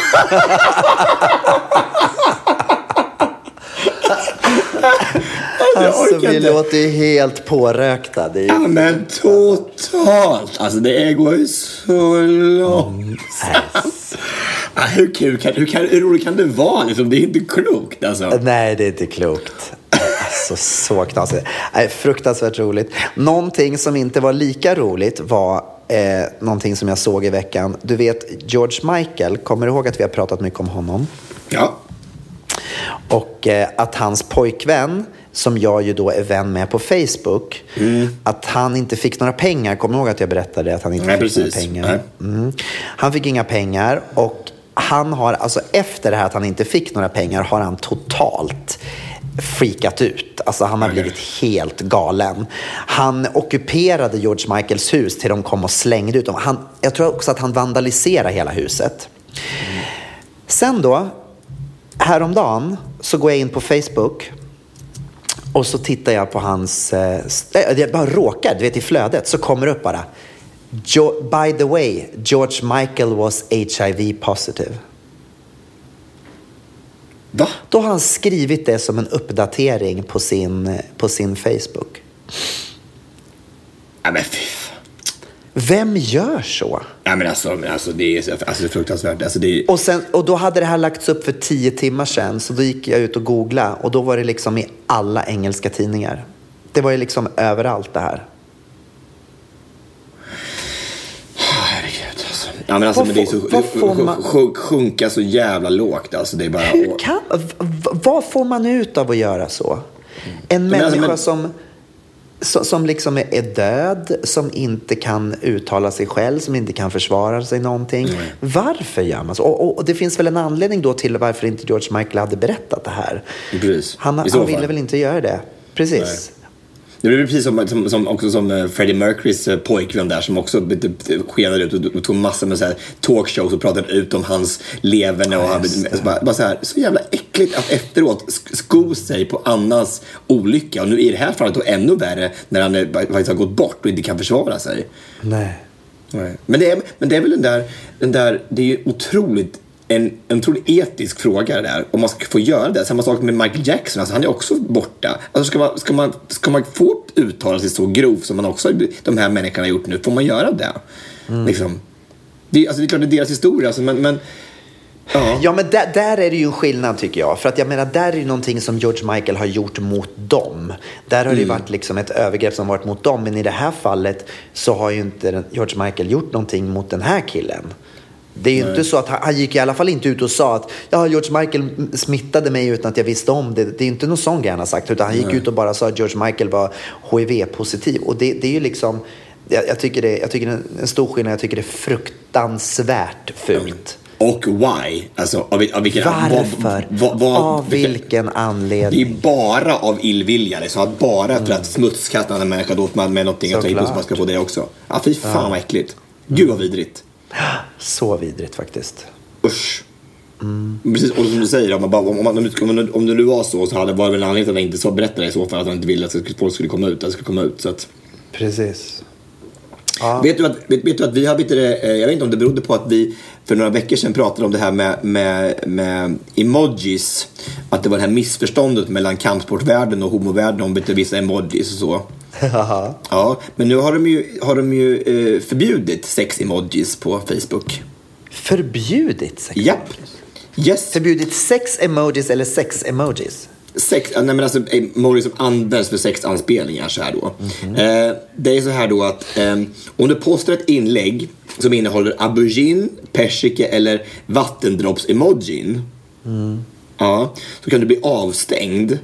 Alltså vi låter ju helt pårökta. Det är ju... Ja men totalt. Alltså det går ju så långt. Mm. Ah, hur, kul kan, hur, kan, hur roligt kan det vara? Liksom, det är inte klokt alltså. Nej, det är inte klokt. Alltså så knasigt. Nej, fruktansvärt roligt. Någonting som inte var lika roligt var eh, någonting som jag såg i veckan. Du vet, George Michael, kommer du ihåg att vi har pratat mycket om honom? Ja. Och eh, att hans pojkvän, som jag ju då är vän med på Facebook, mm. att han inte fick några pengar. Kommer du ihåg att jag berättade att han inte Nej, fick precis. några pengar? Mm. Han fick inga pengar och han har, alltså efter det här att han inte fick några pengar har han totalt freakat ut. Alltså han har okay. blivit helt galen. Han ockuperade George Michaels hus till de kom och slängde ut dem. Han, jag tror också att han vandaliserade hela huset. Mm. Sen då, häromdagen så går jag in på Facebook Och så tittar jag på hans... Eh, jag bara råkar, du vet i flödet, så kommer det upp bara. Jo, by the way, George Michael was H I V positive. Va? Då har han skrivit det som en uppdatering på sin, på sin Facebook. Ja, men fy fan. Vem gör så? Ja, men alltså, men alltså det är alltså, fruktansvärt. Alltså, det är... och, sen, och då hade det här lagts upp för tio timmar sedan. Så då gick jag ut och googlade. Och då var det liksom i alla engelska tidningar. Det var ju liksom överallt det här. Herregud alltså. Ja, men alltså men det är så vad får man... sjunk, sjunka så jävla lågt. Alltså, det är bara... Hur kan... v- vad får man ut av att göra så? En men människa alltså, men... som... Som liksom är död, som inte kan uttala sig själv, som inte kan försvara sig någonting. Mm. Varför gör man så? Och, och, och det finns väl en anledning då till varför inte George Michael hade berättat det här. Precis. Han, han ville väl inte göra det. Precis. Nej. Det blir precis som, som, som, också som Freddie Mercurys pojkvän där som också skenade ut och, och tog massor med så här talkshows och pratade ut om hans leverne och hade, så, bara, bara så, här, så jävla äckligt att efteråt sko sig på annans olycka. Och nu i det här fallet då ännu värre när han faktiskt har gått bort och inte kan försvara sig. Nej. Nej. Men, det är, men det är väl den där, den där det är ju otroligt En, en otroligt etisk fråga där. Om man ska få göra det. Samma sak med Michael Jackson. Alltså, han är också borta. Alltså, ska, man, ska, man, ska man få uttala sig så grovt som man också de här människorna har gjort nu? Får man göra det? Mm. Liksom. Det, alltså, det är klart det är deras historia. Alltså, men, men, ja. ja, men där, där är det ju en skillnad tycker jag. För att jag menar, där är ju någonting som George Michael har gjort mot dem. Där har mm. det ju varit liksom ett övergrepp som varit mot dem. Men i det här fallet så har ju inte George Michael gjort någonting mot den här killen. Det är ju Nej. inte så att han, han gick i alla fall inte ut och sa att ja, George Michael smittade mig utan att jag visste om det. Det är inte någon sån grej han har sagt, utan han gick Nej. ut och bara sa att George Michael var H I V-positiv. Och det, det är ju liksom, jag, jag tycker det, jag tycker det är en stor skillnad, jag tycker det är fruktansvärt fult. Och why? Alltså, av, av vilken, Varför? Vad, vad, av vilken, vilken anledning? Det är bara av illvilja. Liksom. Att bara för att smutskasta en människa då med, med någonting. Så att man ska få det också. Ja, fy fan ja. vad äckligt. Gud vad vidrigt. Så vidrigt faktiskt. Usch. Mm. Precis, och som du säger, om, man bara, om, man, om, om det nu var så så hade det varit en anledning att han inte så berättade i så fall att han inte ville att folk skulle komma ut, att skulle komma ut så att... Precis. Ja. Vet du att vet, vet du att vi har lite, jag vet inte om det berodde på att vi för några veckor sedan pratade om det här med med med emojis, att det var det här missförståndet mellan kampsportvärlden och homovärlden om vet du, vissa emojis och så. Ja, men nu har de ju har de ju eh, förbjudit sex emojis på Facebook. Förbjudit sex? Japp. Yes. Förbjudit sex emojis eller sex emojis? Sex, nej men alltså emojis som används för sexanspelningar så här då. Mm-hmm. Eh, det är så här då att eh, om du postar ett inlägg som innehåller aubergine, persika eller vattendropps-emojin, mm. ja, så kan du bli avstängd.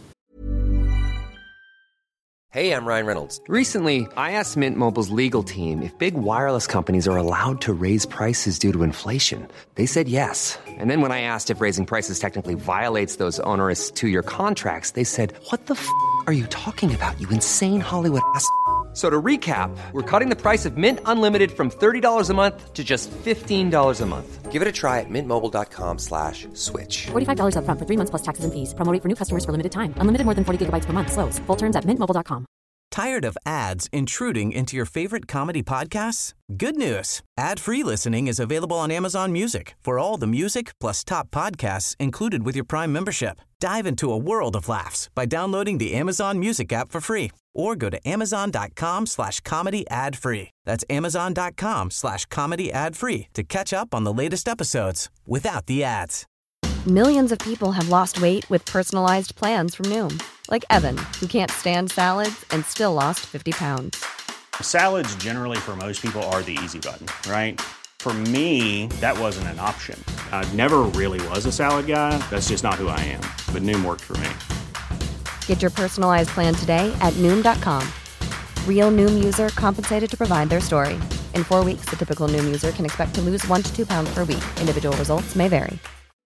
Hey, I'm Ryan Reynolds. Recently, I asked Mint Mobile's legal team if big wireless companies are allowed to raise prices due to inflation. They said yes. And then when I asked if raising prices technically violates those onerous two-year contracts, they said, what the f*** are you talking about, you insane Hollywood ass f- So to recap, we're cutting the price of Mint Unlimited from thirty dollars a month to just fifteen dollars a month. Give it a try at mintmobile.com slash switch. forty-five dollars up front for three months plus taxes and fees. Promo rate for new customers for limited time. Unlimited more than forty gigabytes per month. Slows full terms at mint mobile dot com. Tired of ads intruding into your favorite comedy podcasts? Good news. Ad-free listening is available on Amazon Music for all the music plus top podcasts included with your Prime membership. Dive into a world of laughs by downloading the Amazon Music app for free or go to amazon.com slash comedy ad free. That's amazon.com slash comedy ad free to catch up on the latest episodes without the ads. Millions of people have lost weight with personalized plans from Noom. Like Evan, who can't stand salads and still lost fifty pounds. Salads generally for most people are the easy button, right? For me, that wasn't an option. I never really was a salad guy. That's just not who I am. But Noom worked for me. Get your personalized plan today at Noom dot com. Real Noom user compensated to provide their story. In four weeks, the typical Noom user can expect to lose one to two pounds per week. Individual results may vary.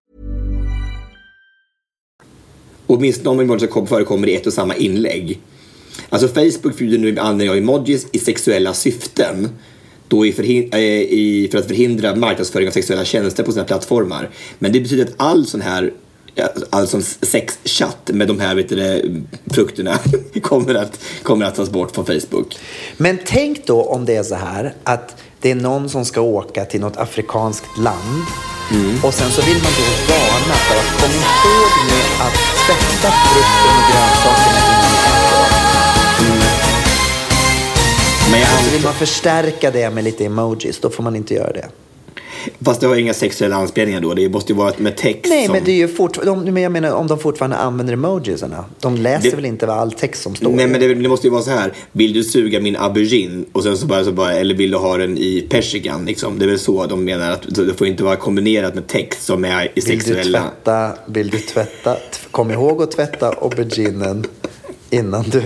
Åtminstone om emojis förekommer i ett och samma inlägg. Alltså Facebook förbjuder nu användning av emojis i sexuella syften. Då i förhin- i, för att förhindra marknadsföring av sexuella tjänster på sina plattformar. Men det betyder att all sån här alltså sexchatt med de här vet du, frukterna kommer att, kommer att tas bort från Facebook. Men tänk då om det är så här att det är någon som ska åka till något afrikanskt land mm. och sen så vill man då varna för att kom ihåg nu att tvätta frukten och grönsakerna innan ni äter dem. Mm. Men jag så vill man förstärka det med lite emojis, då får man inte göra det. Fast det har inga sexuella anspelningar då. Det måste ju vara med text. Nej, som... men det är ju fortfarande, men jag menar om de fortfarande använder emojisarna. De läser det... väl inte vad all text som står. Nej, men det, det måste ju vara så här. Vill du suga min aubergine? Och sen så bara, så bara eller vill du ha den i persikan liksom? Det är väl så de menar att det får inte vara kombinerat med text som är i sexuella. Vill du tvätta, vill du tvätta kom ihåg att tvätta auberginen innan du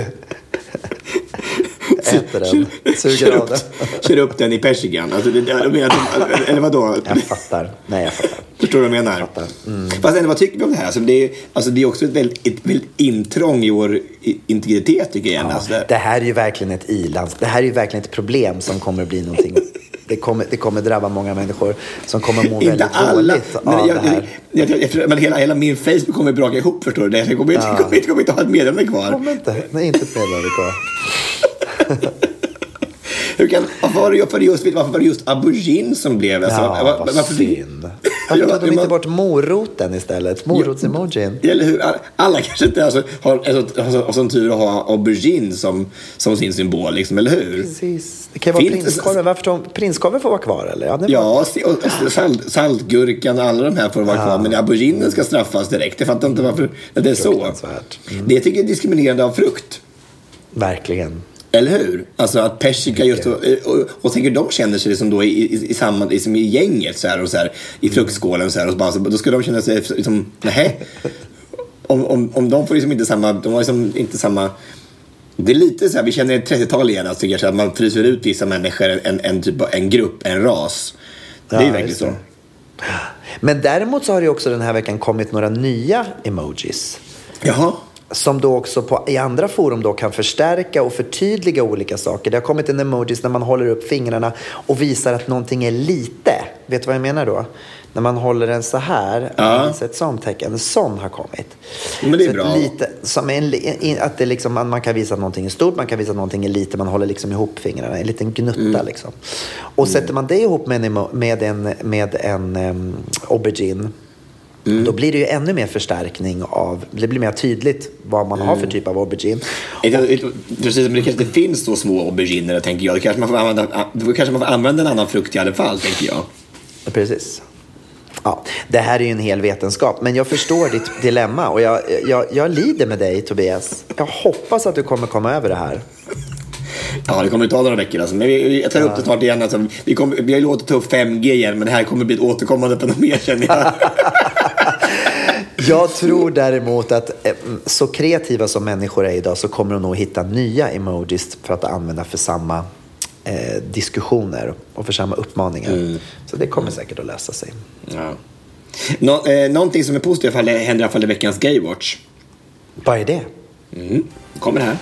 äter den, suger av den. Kör upp den i persikan. Alltså, det, de menar att, eller vadå? Jag fattar. Nej, jag fattar. Förstår du vad jag menar? Mm. Fast ändå, vad tycker vi om det här? Alltså, det, är, alltså, det är också ett väldigt, ett väldigt intrång i vår integritet, tycker jag. Ja, alltså, det. det här är ju verkligen ett ilands. Det här är ju verkligen ett problem som kommer att bli någonting. Det kommer, det kommer drabba många människor som kommer må inte väldigt alla, dåligt men av jag, det här. Jag, jag, jag, men hela, hela min Facebook kommer braka ihop, förstår du? Jag kommer inte, ja. kommer, kommer inte ha ett meddelande kvar. Kommer inte, nej, inte ett meddelande kvar. Hur kan, varför var det just, varför var det just aubergine som blev? Alltså, ja, var, vad varför synd. Varför tog de inte bort moroten istället? Morotsemojin. Ja, eller hur? Alla kanske inte alltså, har, alltså, har, har sån tur att ha aubergine som, som sin symbol, liksom, eller hur? Precis. Det kan vara prinskorven. Varför de, prinskorven får vara kvar, eller? Ja, ja var... och, och salt, saltgurkan och alla de här får vara ja. kvar. Men auberginen ska straffas direkt. Jag fattar inte varför det är så. Mm. Det tycker jag är diskriminerande av frukt. Verkligen. Eller hur? Alltså att persika just och, och, och tänker de känner sig liksom då i, i, i samma i, i gänget så här, och så här i fruktskålen så här, och så bara, så, då ska de känna sig liksom nej. Om, om, om de får liksom inte samma de har liksom inte samma. Det är lite så här, vi känner ett trettiotal igen alltså, tycker jag, att man fryser ut vissa människor en, en typ en grupp, en ras. Det är ja, verkligen så. Men däremot så har det också den här veckan kommit några nya emojis. Jaha. Som då också på, i andra forum då kan förstärka och förtydliga olika saker. Det har kommit en emojis när man håller upp fingrarna och visar att någonting är lite. Vet du vad jag menar då? När man håller den så här, ja. visar ett sånt tecken. En sån har kommit. Men det är så bra. Lite, som en, att det liksom, man, man kan visa att någonting är stort, man kan visa att någonting är lite. Man håller liksom ihop fingrarna, en liten gnutta mm. liksom. Och mm. sätter man det ihop med en, med en, med en um, aubergine. Mm. Då blir det ju ännu mer förstärkning av, det blir mer tydligt vad man mm. har för typ av aubergine. Och, precis, men det kanske inte finns så små auberginer, tänker jag. Det kanske man får använda, då kanske man får använda en annan frukt i alla fall, tänker jag. Precis. Ja, det här är ju en hel vetenskap, men jag förstår ditt dilemma och jag, jag, jag lider med dig, Tobias. Jag hoppas att du kommer komma över det här. Ja, det kommer ta några veckor alltså. Men vi, jag tar upp det snart igen alltså. vi, kommer, vi har ju låtit ta upp fem G igen, men det här kommer bli ett återkommande fenomen, känner jag. Jag tror däremot att så kreativa som människor är idag så kommer de nog hitta nya emojis för att använda för samma eh, diskussioner och för samma uppmaningar. Mm. Så det kommer säkert att lösa sig. Ja. Nå, eh, någonting som är positivt händer i alla fall i veckans Gaywatch. Vad är det? Mm. Kommer här.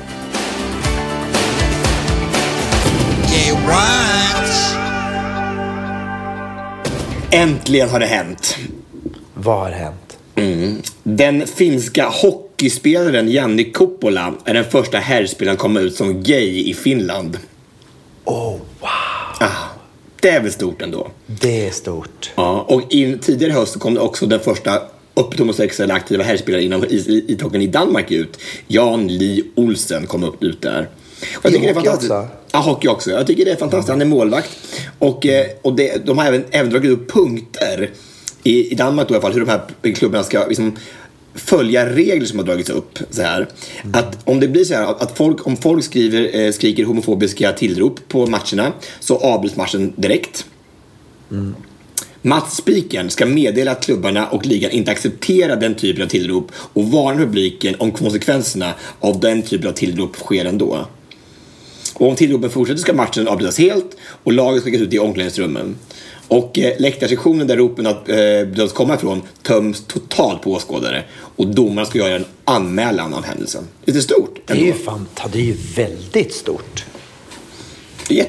Äntligen har det hänt. Vad har hänt? Mm. Den finska hockeyspelaren Janne Koppola är den första herrspelaren att komma ut som gay i Finland. Oh, wow. Ah, det är väl stort ändå. Det är stort. Ja, och in, tidigare höst kom det också den första öppet homosexuella aktiva herrspelaren inom ishockeyn i Danmark ut. Jan Lee Olsen kom upp ut där. Och jag tycker det är fantastiskt. Också. Ja, hockey också. Jag tycker det är fantastiskt. Han är målvakt. Och, och det, de har även, även dragit upp punkter i, i Danmark då i alla fall, hur de här klubbarna ska liksom följa regler som har dragits upp så här. Mm. Att om det blir så här att folk, om folk skriver, eh, skriker homofobiska tillrop på matcherna så avbryts matchen direkt. Mm. Matchspiken ska meddela att klubbarna och ligan inte accepterar den typen av tillrop och varna publiken om konsekvenserna av den typen av tillrop sker ändå. Och om tillropen fortsätter ska matchen avbrytas helt och laget skickas ut i omklädningsrummen. Och eh, läktarsektionen där ropen att eh, bedöms komma ifrån töms totalt på åskådare. Och domaren ska göra en anmälan av händelsen. Det är stort. Det är ju, fan, det är ju väldigt stort. Det är jättebra.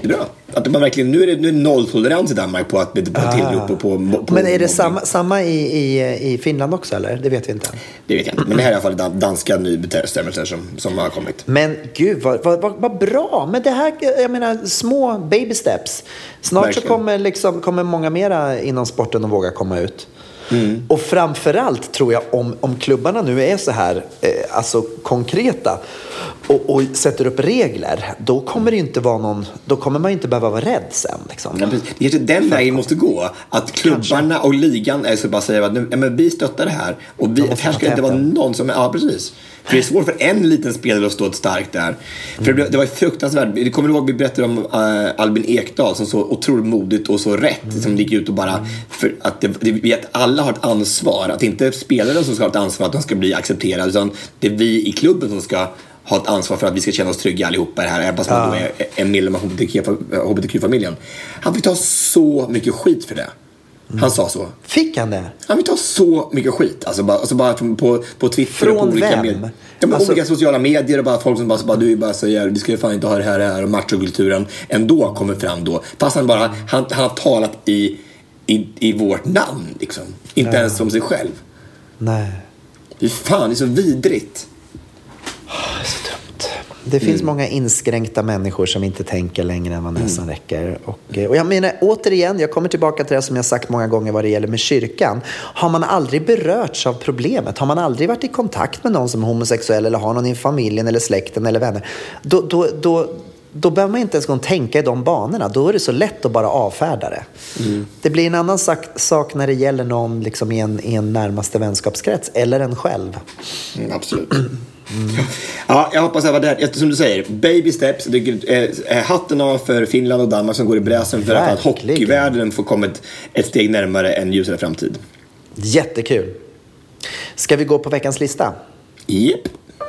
att man verkligen, nu är det, nu är det nolltolerans i Danmark på att på ah. tillrop på, på, på men är det samma, samma i, i, i Finland också eller? Det vet vi inte. Det vet jag inte, men det här är i alla fall danska nybestämmelser som, som har kommit. Men gud, vad, vad, vad, vad bra. Men det här, jag menar, små baby steps. Snart verkligen. Så kommer, liksom, kommer många mera inom sporten att våga komma ut. Mm. Och framförallt tror jag om, om klubbarna nu är så här eh, alltså konkreta och, och sätter upp regler, då kommer det inte vara någon, då kommer man inte behöva vara rädd sen liksom. Ja, det är den vägen måste gå, att klubbarna kanske. Och ligan är så bara säger att nu, ja, men vi stöttar det här och vi, det här ska inte vara någon som är, ja precis. För det är svårt för en liten spelare att stå ett starkt där. För det, det var fruktansvärt. Det kommer ihåg vi berättade om uh, Albin Ekdal som så otroligt modigt och så rätt mm. som gick ut och bara för att det, det, att alla har ett ansvar, att inte spelaren som ska ha ett ansvar att de ska bli accepterade, utan det är vi i klubben som ska ha ett ansvar för att vi ska känna oss trygga allihopa här, även fast man då är en medlem av H B T Q-familjen. Han fick ta så mycket skit för det. Han mm. sa så. Fick han det? Han vill ta så mycket skit. Alltså bara, alltså bara på, på Twitter. Från och på olika vem? Med, ja, med alltså, olika sociala medier och bara folk som bara, så bara du är bara säger vi ska ju fan inte ha det här, det här och machokulturen ändå kommer fram då. Fast han bara, han, han har talat i, i, i vårt namn liksom. Inte ja. ens om sig själv. Nej. Fy fan, det är så vidrigt. Det är så dumt. Det finns mm. många inskränkta människor som inte tänker längre än vad näsan mm. räcker. Och, och jag menar, återigen, jag kommer tillbaka till det som jag sagt många gånger vad det gäller med kyrkan. Har man aldrig berörts av problemet, har man aldrig varit i kontakt med någon som är homosexuell eller har någon i familjen eller släkten eller vänner, då, då, då, då behöver man inte ens gå och tänka i de banorna. Då är det så lätt att bara avfärda det. Mm. Det blir en annan sak, sak när det gäller någon liksom i, en, i en närmaste vänskapskrets eller en själv. Mm, absolut. Mm. Ja, jag hoppas att det var där, som du säger, baby steps. Det är hatten av för Finland och Danmark som går i bräsen för att hockeyvärlden får komma ett, ett steg närmare en ljusare framtid. Jättekul. Ska vi gå på veckans lista? Japp.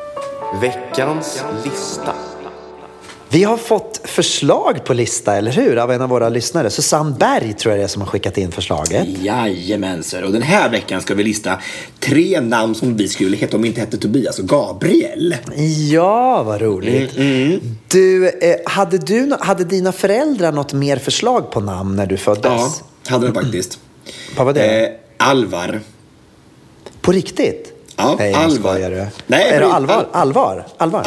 Veckans lista. Vi har fått förslag på lista, eller hur? Av en av våra lyssnare. Susanne Berg tror jag det är som har skickat in förslaget. Jajamensan. Och den här veckan ska vi lista tre namn som vi skulle heta om vi inte hette Tobias och Gabriel. Ja, vad roligt. Mm, mm. Du, eh, hade, du, hade dina föräldrar något mer förslag på namn när du föddes? Ja, hade de faktiskt. Vad var det? Eh, Alvar. På riktigt? Ja, Nej, Alvar. Du. Nej, är det allvar? Allvar? Allvar?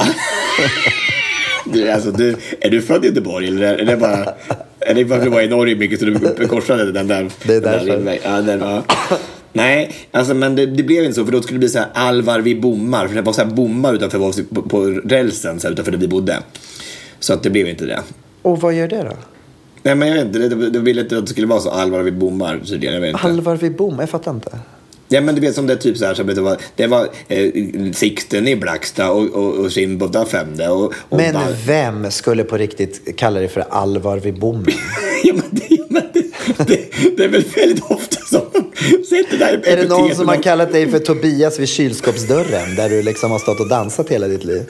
Du, alltså, du, är du född i Göteborg eller är det bara är det bara att du var i Norge mycket så du korsade den där? Det är därför. Den där, ja, den var. Nej, alltså, men det, det blev inte så, för då skulle det bli så här Alvar vid bommar, för det var så här bommar utanför på, på rälsen så här, utanför där vi bodde. Så att det blev inte det. Och vad gör det då? Nej, men jag vet inte, det, det, det ville inte att det skulle vara så Alvar vid bommar så det, jag vet inte. Alvar vid bommar, jag fattar inte. Ja, men du vet som det är typ så här, så det var, det var eh, Sixten i Blacksta och, och, och Simboda femde och, och men bara... vem skulle på riktigt kalla det för Alvar vid bommen? Ja, men, det, men det, det, det är väl väldigt ofta som sätter där. Är det någon som har kallat dig för Tobias vid kylskåpsdörren där du liksom har stått och dansat hela ditt liv?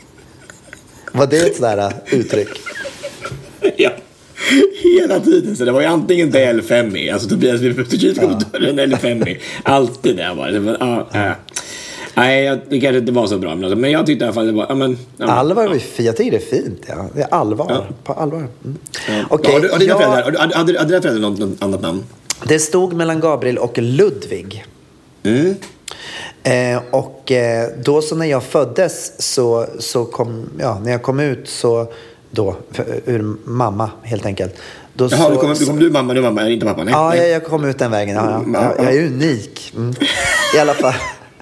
Var det ett sådär uttryck? Ja. Hela tiden, så det var ju antingen det eller fem i. Alltså Tobias vid kylskåpsdörren eller fem i. Alltid det var det. Men, ja, ja. Nej, det kanske inte var så bra. Men jag tyckte i alla fall det var... Ja, men, ja, allvar, ja. Jag tycker det är fint. Ja. Det är allvar. Ja. På allvar. Mm. Ja. Okay, ja, har dina jag... föräldrar, hade, hade, hade dina föräldrar något, något annat namn? Det stod mellan Gabriel och Ludvig. Mm. Eh, och eh, då så när jag föddes så, så kom... Ja, när jag kom ut så... Då, för, ur mamma helt enkelt. Då Jaha, så, du kom, du kom du mamma, du mamma, inte pappa? Nej. Ja, jag, jag kom ut den vägen. Ja, ja. Jag, jag är unik. Mm. I alla fall.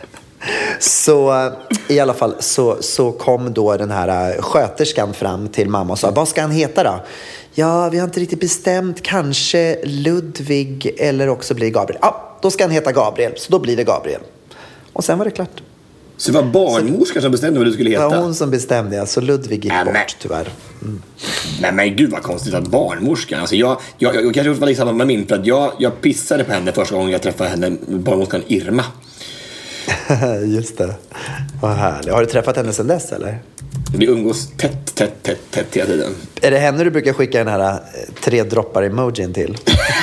Så i alla fall så, så kom då den här sköterskan fram till mamma och sa, vad ska han heta då? Ja, vi har inte riktigt bestämt. Kanske Ludvig eller också blir Gabriel. Ja, då ska han heta Gabriel. Så då blir det Gabriel. Och sen var det klart. Så det var barnmorskan som bestämde vad du skulle heta? Ja, hon som bestämde. Alltså Ludvig gick äh, bort, men... tyvärr. Mm. Nej, men gud vad konstigt att barnmorskan. Alltså jag, jag, jag, jag kanske var liksom med min, för att jag, jag pissade på henne första gången jag träffade henne, barnmorskan Irma. Just det. Vad härligt. Har du träffat henne sedan dess, eller? Vi umgås tätt, tätt, tätt, tätt hela tiden. Är det henne du brukar skicka den här tre droppar emojin till?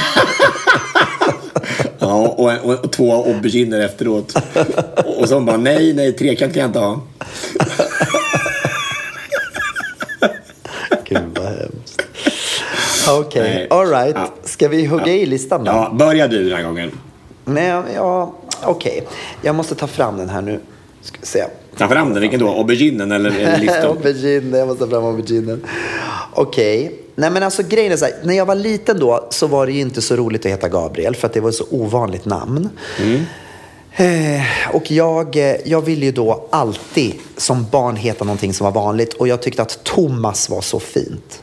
Ja, och, och, och två auberginer efteråt. Och så bara, nej, nej, trekant kan jag inte ha. Gud vad hemskt. Okej, okay. All right. Ja. Ska vi hugga ja. i listan då? Ja, börja du den här gången. Nej, ja, okej. Okay. Jag måste ta fram den här nu. Ska vi se. Ta fram den, vilken då? Auberginen eller, eller listan? Auberginen, jag måste ta fram auberginen. Okej. Okay. Nej, men alltså grejen är så här, när jag var liten då så var det ju inte så roligt att heta Gabriel för att det var ett så ovanligt namn. Mm. Eh, och jag, jag ville ju då alltid som barn heta någonting som var vanligt och jag tyckte att Thomas var så fint.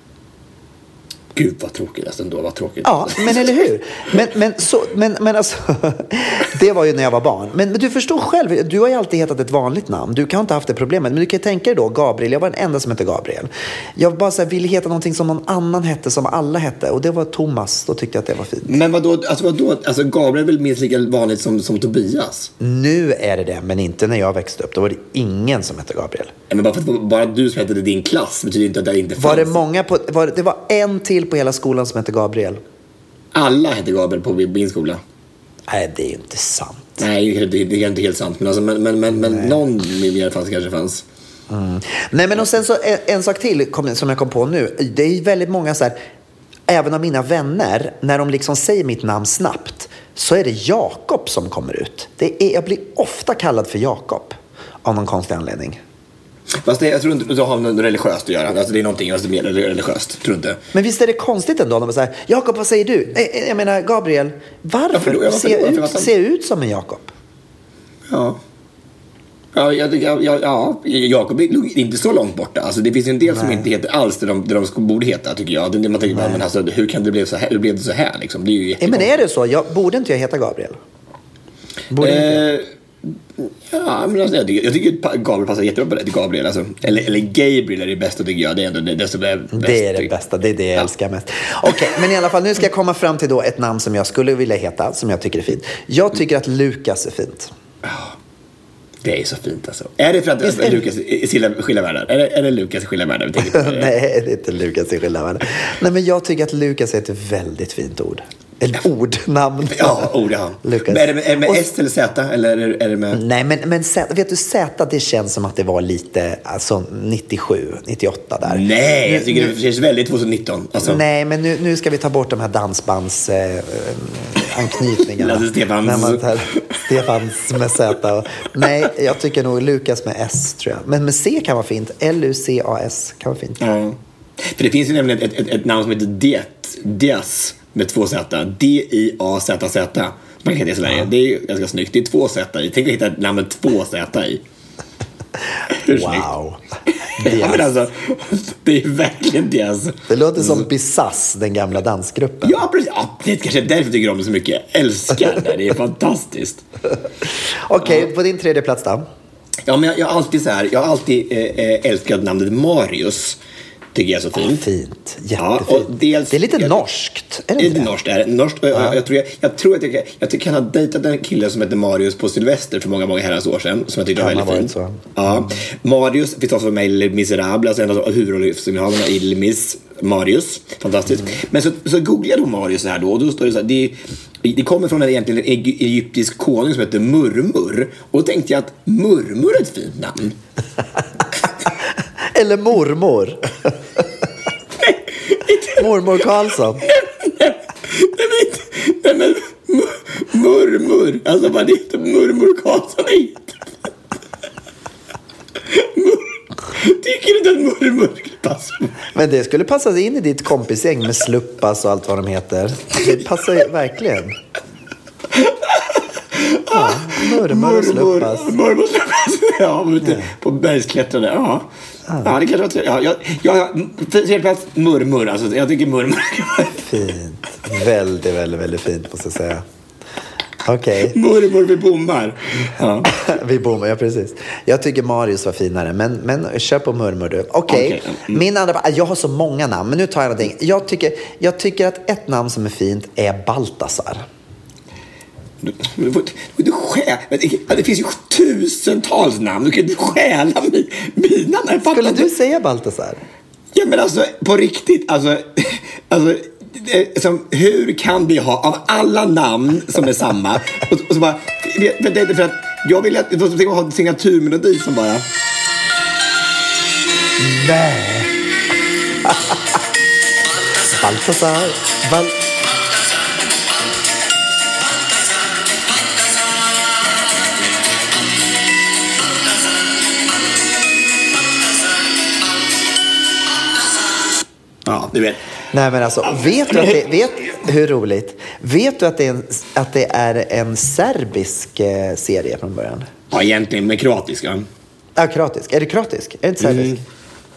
Gud vad tråkigt, alltså ändå, vad tråkigt. Ja, men eller hur? Men, men, så, men, men alltså, det var ju när jag var barn. Men, men du förstår själv, du har ju alltid hetat ett vanligt namn. Du kan inte ha haft det problemet. Men du kan ju tänka dig då, Gabriel, jag var den enda som hette Gabriel. Jag bara så här, ville heta någonting som någon annan hette, som alla hette. Och det var Thomas, då tyckte jag att det var fint. Men vadå, alltså, vadå? Alltså Gabriel är väl minst lika vanligt som, som Tobias? Nu är det det, men inte när jag växte upp. Då var det ingen som hette Gabriel. Ja, men bara för att bara du som hette det i din klass betyder inte att det inte fanns. Var det många på, var, det var en till på hela skolan som hette Gabriel. Alla hette Gabriel på min skola. Nej, det är ju inte sant. Nej, det är inte helt sant. Men, alltså, men, men, men, men någon mer fanns kanske fanns. Mm. Nej, men och sen så en, en sak till som jag kom på nu. Det är väldigt många så här, även av mina vänner, när de liksom säger mitt namn snabbt, så är det Jakob som kommer ut. Det är, jag blir ofta kallad för Jakob av någon konstig anledning. Fast det, jag tror inte det har något religiöst att göra. Alltså det är någonting alltså mer religiöst, tror inte. Men visst är det konstigt ändå när man säger Jakob, vad säger du? Nej, jag menar Gabriel, varför ja, se, ut, varför se ut som en Jakob? Ja. Ja, ja, ja, ja, Jakob är inte så långt borta. Alltså det finns ju en del Nej. som inte heter alls det de, det de borde heta, tycker jag. Det, man tänker, men alltså, hur kan det bli så här? Hur blev det så här liksom? Det är ju Nej, men är det så? Jag, borde inte jag heta Gabriel? Borde eh, inte Ja, men alltså, jag tycker, jag tycker att Gabriel passar jättebra på det, Gabriel alltså. eller, eller Gabriel är det bästa, tycker jag. Det är ändå det, det som är bäst. Det är det bästa, det är det jag ja. älskar mest. Okej, okay, men i alla fall, nu ska jag komma fram till då ett namn som jag skulle vilja heta, som jag tycker är fint. Jag tycker att Lukas är fint. Det är så fint alltså. Är det för att alltså, är Lukas i skilda världar? Är det, är det Lukas i skilda världar? Nej, det är inte Lukas i skilda världar. Nej, men jag tycker att Lukas är ett väldigt fint ord. Ett ordnamn. Ja, ord, ja. Lukas. Men är det med, är det med och, S eller Z? Eller är det, är det med... Nej, men, men Z, vet du, Z, det känns som att det var lite alltså, nittiosju, nittioåtta där. Nej, nu, jag tycker nu, det känns väldigt tjugonitton. Alltså. Nej, men nu, nu ska vi ta bort de här dansbands eh, anknytningarna. Alltså Stefans. När man tar Stefans med Z. Nej, jag tycker nog Lukas med S, tror jag. Men med C kan vara fint. L U C A S kan vara fint. Ja. För det finns ju nämligen ett, ett, ett namn som heter Diet. Dias. Med två Z. D I A Z Z. Man kan heta det i Sverige. Det är ganska snyggt. Det är två Z i. Tänk att hitta ett namn med två Z i. Wow. Ja, men alltså, det är verkligen det alltså. Det låter som Bisass, den gamla dansgruppen. Ja, precis. Ja, det är kanske därför jag tycker om det så mycket. Jag älskar det. Det är fantastiskt. Okej, okay, på din tredje plats då? Ja, men jag, jag har alltid så här. Jag har alltid eh, älskat namnet Marius. Tycker jag är så fint. Ja, fint. Jättefint. Ja, och dels, det är lite jag, norskt. Är det inte det? Norskt är det. Norskt, ja. jag, jag, tror jag, jag tror att jag, jag kan ha dejtat en kille som heter Marius på Sylvester för många, många herrans år sedan. Som jag tyckte var väldigt fint. Så. Ja. Marius finns också med i Les Misérables. Alltså en av huvudrollsinnehavarna i Les Mis. Marius. Fantastiskt. Mm. Men så, så googlade jag då Marius så här då. Och då står det så här. Det, det kommer från en egentligen en egyptisk konung som heter Murmur. Och då tänkte jag att Murmur är ett fint namn. Eller mormor. Mormor Karlsson. Nej, nej, men murmur. Alltså vad det heter Mormor Karlsson är. Tycker du inte att mormor skulle passa? Men det skulle passa in i ditt kompisgäng med Sluppas och allt vad de heter. Det passar ju verkligen. Ja, mormor och Sluppas. Mormor och Sluppas. Ja, ute på bergsklättrande. Ja. Ah. Ja, det kanske var ja, jag, jag, jag, plats murmur, alltså jag tycker murmur. Fint, väldigt, väldigt, väldigt fint måste jag säga. Okej. Okay. Murmur vi bommar. Ja. Vi bommar, ja precis. Jag tycker Marius var finare, men, men kör på murmur du. Okej, okay. okay. mm. Min andra, jag har så många namn, men nu tar jag någonting. Jag tycker, jag tycker att ett namn som är fint är Baltasar. Du, du, du, du skäl, det finns ju tusentals namn. Du kan inte stjäla mina namn. Skulle du säga Baltasar? Ja, men alltså på riktigt, alltså, alltså som, hur kan vi ha av alla namn som är samma och, och så bara för, för, för att jag vill att jag ska ha en signaturmelodi som bara nej. Baltasar, Bal... Ja, du vet. Nej, men alltså, vet du att det, vet, hur roligt? Vet du att det är en, att det är en serbisk eh, serie från början? Ja, egentligen med kroatisk, ja. Ja, kroatisk. Är det kroatisk? Är det inte serbisk? Mm.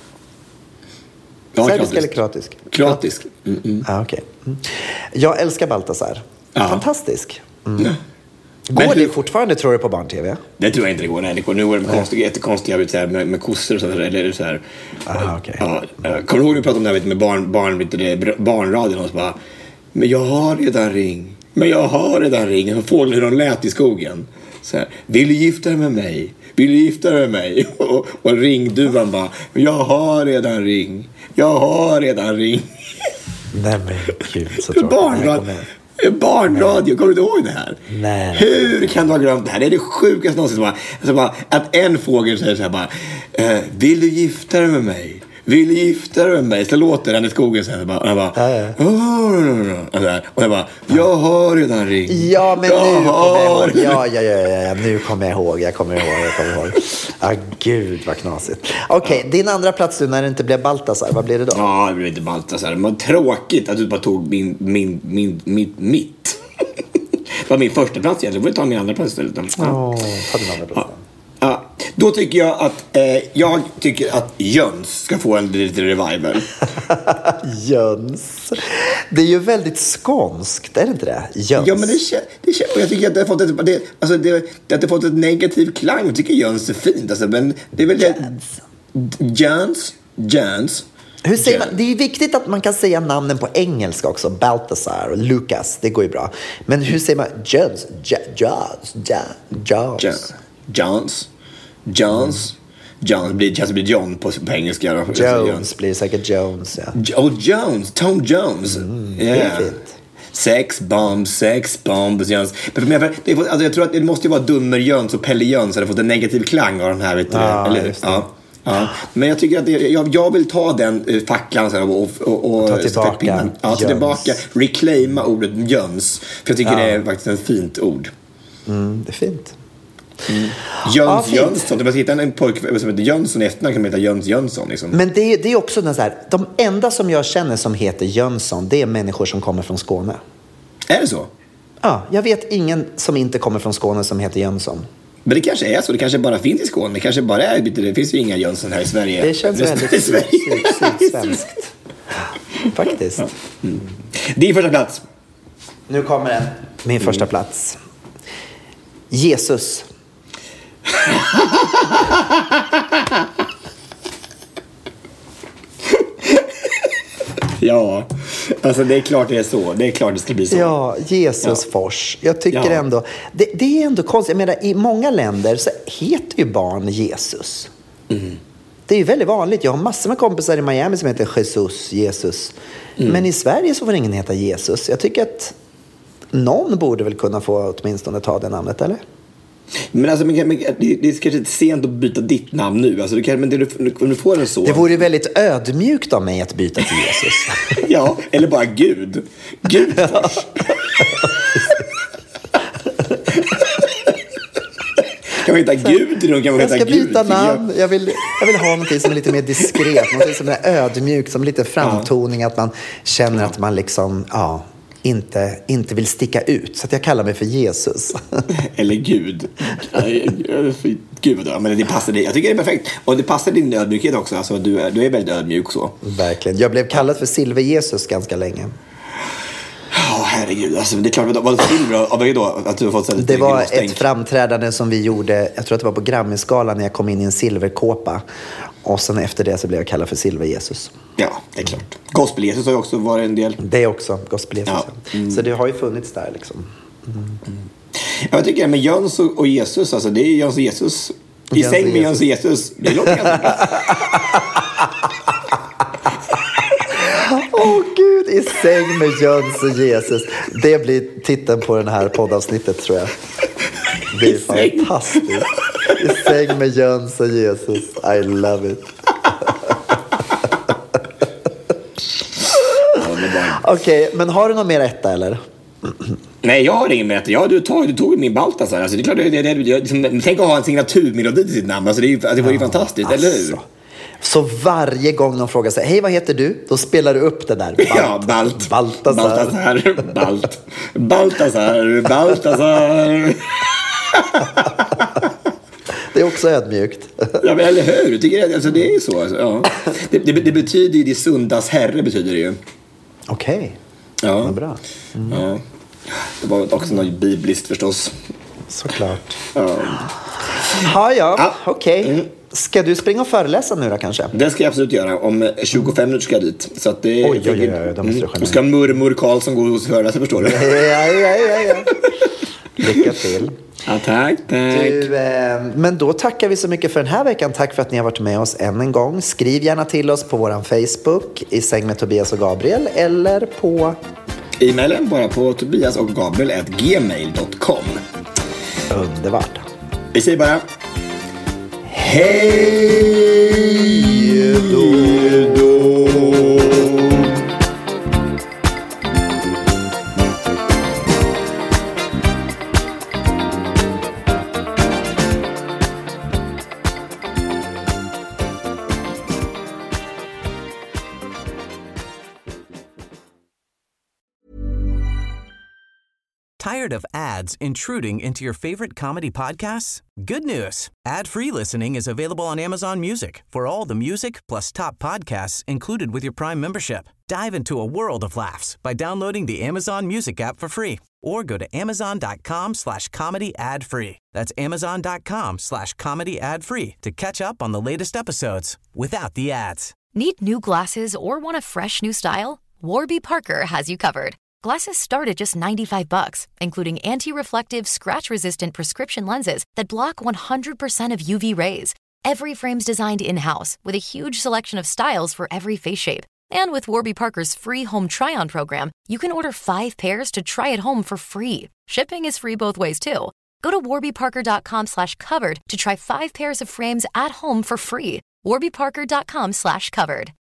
Ja, serbisk kroatisk. eller kroatisk? Kroatisk. Mm, mm. Ah, okay. mm. Jag älskar Baltasar. Ja. Fantastisk. Mm. Ja. Går Men det hur- fortfarande, tror du, på barn-tv? Det tror jag inte det går. Nej, det går. Nu går det med konstiga, jättekonstiga så här, med, med kossor och så här, eller så här. Aha, okay. Ja, kommer du ihåg när vi pratade om det här vet, med barn, barn, vet du, det, barnradion och så bara, men jag har redan ring. Men jag har redan ring. Och fåglar hur de lät i skogen. Så här, vill du gifta dig med mig? Vill du gifta dig med mig? Och, och ringduvan bara, jag har redan ring. Jag har redan ring. Nej, men gud, så tråkigt. Barnradio. Barnradio, kommer du inte ihåg det här? Nej. Hur kan du ha glömt det här? Det är det sjukaste någonsin. Bara, alltså bara, att en fågel säger så här bara, eh, vill du gifta dig med mig? Vill du gifta dig med mig? Så låter den i skogen så här bara, och jag bara, Ja, ja. "Åh", och, så här, och jag bara, jag har redan ring. Ja, men jag nu kommer jag har ihåg. Ja, ja, ja, ja, ja, nu kommer jag ihåg. Jag kommer ihåg, jag kommer ihåg. Ah, gud, vad knasigt. Okej, okay, din andra plats nu när det inte blev Baltasar, vad blir det då? Ja, det blev inte Baltasar. Men tråkigt att du bara tog min, min, min, min mitt. Det var min första plats egentligen. Du får ta min andra plats istället. Åh, oh, ta din andra plats. Ja. Ja, då tycker jag att eh, jag tycker att Jöns ska få en liten revival. Jöns. Det är ju väldigt skånskt, är det inte det? Jöns. Ja, men det känns, det känns, och jag tycker att det har fått ett, det, alltså det, det har fått ett negativ klang. Jag tycker Jöns är fint, alltså, men det är väl Jöns. Jöns, Jöns. Hur säger man? Det är viktigt att man kan säga namnen på engelska också. Baltasar och Lucas, det går ju bra. Men hur säger man? Jöns, Jöns, Jöns. Jones, Jones, Jones blir kanske blir John på, på engelska då. Jones blir säkert Jones, ja. Oh, Jones, Tom Jones. Mm, yeah. det är fint. Sex bombs, sex bombs, Jöns. Men jag, det, alltså, jag tror att det måste ju vara Dummer Jöns och Pelle Jöns hade fått en negativ klang av den här, vet du. Ja, eller, just det. Ja. Ja. Men jag tycker att det, jag, jag vill ta den uh, facklan så här, och, och, och ta tillbaka ja, ta tillbaka, reclaima ordet Jöns. För jag tycker Ja. det är faktiskt ett fint ord. Mm, det är fint. Mm. Jöns Ja, fint. Jönsson. Du måste hitta en pojke som heter Jönsson i efternamn kan man heta Jöns Jönsson. Liksom. Men det, det är också den så här, de enda som jag känner som heter Jönsson, det är människor som kommer från Skåne. Är det så? Ja, jag vet ingen som inte kommer från Skåne som heter Jönsson. Men det kanske är så. Det kanske bara finns i Skåne. Det kanske bara är, det finns ju inga Jönsson här i Sverige. Det känns väldigt i Sverige. syd- sydsvenskt. Faktiskt. Mm. Din första plats. Nu kommer den. Min första plats. Jesus. Ja, alltså det är klart det är så. Det är klart det ska bli så. Ja, Jesus Ja. Fors. Jag tycker Ja. ändå, det, det är ändå konstigt. Jag menar, i många länder så heter ju barn Jesus. Mm. Det är ju väldigt vanligt. Jag har massor med kompisar i Miami som heter Jesus, Jesus. Mm. Men i Sverige så får ingen heta Jesus. Jag tycker att någon borde väl kunna få åtminstone ta det namnet, eller? Men alltså, men, men, det, det är kanske inte sent att byta ditt namn nu. Alltså, du kan, men det, du, om du får en så. Det vore ju väldigt ödmjukt av mig att byta till Jesus. Ja, eller bara Gud. Gud först. Kan man heta Gud? Kan man Jag heta ska Gud? byta namn. Jag vill, jag vill ha något som är lite mer diskret. Något som är ödmjukt, som lite framtoning. Att man känner att man liksom, ja, inte, inte vill sticka ut. Så att jag kallar mig för Jesus. Eller Gud. Gud, ja, men det passar dig. Jag tycker det är perfekt. Och det passar din ödmjukhet också. Alltså, du, är, du är väldigt ödmjuk så. Verkligen. Jag blev kallad för Silver-Jesus ganska länge. Ja, oh, herregud. Alltså, det är klart, var det silver av vad då? Att du har fått så lite det var gråstänk. ett framträdande som vi gjorde, jag tror att det var på Grammy-skalan när jag kom in i en silverkåpa. Och sen efter det så blev jag kallad för Silver-Jesus. Ja, det är klart. Gospel-Jesus har ju också varit en del. Det är också Gospel-Jesus. Ja. Mm. Så det har ju funnits där liksom. Mm. Mm. Jag tycker med Jöns och Jesus, alltså det är Jöns och Jesus. I Jöns säng och med Jöns och Jesus. Det låter ganska bra. Åh oh, gud, i säng med Jöns och Jesus. Det blir titeln på den här poddavsnittet, tror jag. Det är fantastiskt. I säng med Jöns och Jesus. I love it. Ja, men Okej, okay, men har du någon mer etta eller? Nej, jag har ingen mer etta. Ja, du tog, du tog min Baltasar. Alltså, det är klart, det, det, det, det, liksom, tänk att ha en signaturmelodi till sitt namn. Alltså, det, är, det var ju ja, fantastiskt, alltså. Eller hur? Så varje gång de frågar sig, hej vad heter du? Då spelar du upp det där. Balt, ja, Balt. Baltasar. Baltasar. Balt. Baltasar. Baltasar. Det är också ödmjukt. Ja, men eller hur? Jag tycker det, alltså, det är så. Alltså, ja. det, det, det betyder ju, det sundas herre betyder det ju. Okej. Okay. Ja. Vad bra. Mm. Ja. Det var också något bibliskt förstås. Såklart. Ja, ha, ja. ja. Okej. Okay. Mm. Ska du springa och föreläsa nu då kanske? Det ska jag absolut göra. Om tjugofem minuter ska jag dit. Så att det, oj, oj, oj, oj, de måste mm, ska mormor Karlsson gå hos föreläsare, förstår du? Ja, ja, ja, ja. Lycka till. Ja, tack, tack. Du, eh, men då tackar vi så mycket för den här veckan. Tack för att ni har varit med oss än en gång. Skriv gärna till oss på våran Facebook i säng med Tobias och Gabriel eller på e-mailen bara på tobias och gabriel at gmail dot com. Underbart. Vi säger bara hej då. Tired of ads intruding into your favorite comedy podcasts? Good news. Ad-free listening is available on Amazon Music for all the music plus top podcasts included with your Prime membership. Dive into a world of laughs by downloading the Amazon Music app for free or go to amazon.com slash comedy ad free. That's amazon.com slash comedy ad free to catch up on the latest episodes without the ads. Need new glasses or want a fresh new style? Warby Parker has you covered. Glasses start at just ninety-five bucks, including anti-reflective, scratch-resistant prescription lenses that block one hundred percent of U V rays. Every frame's designed in-house with a huge selection of styles for every face shape. And with Warby Parker's free home try-on program, you can order five pairs to try at home for free. Shipping is free both ways, too. Go to warbyparker.com slash covered to try five pairs of frames at home for free. warbyparker.com slash covered.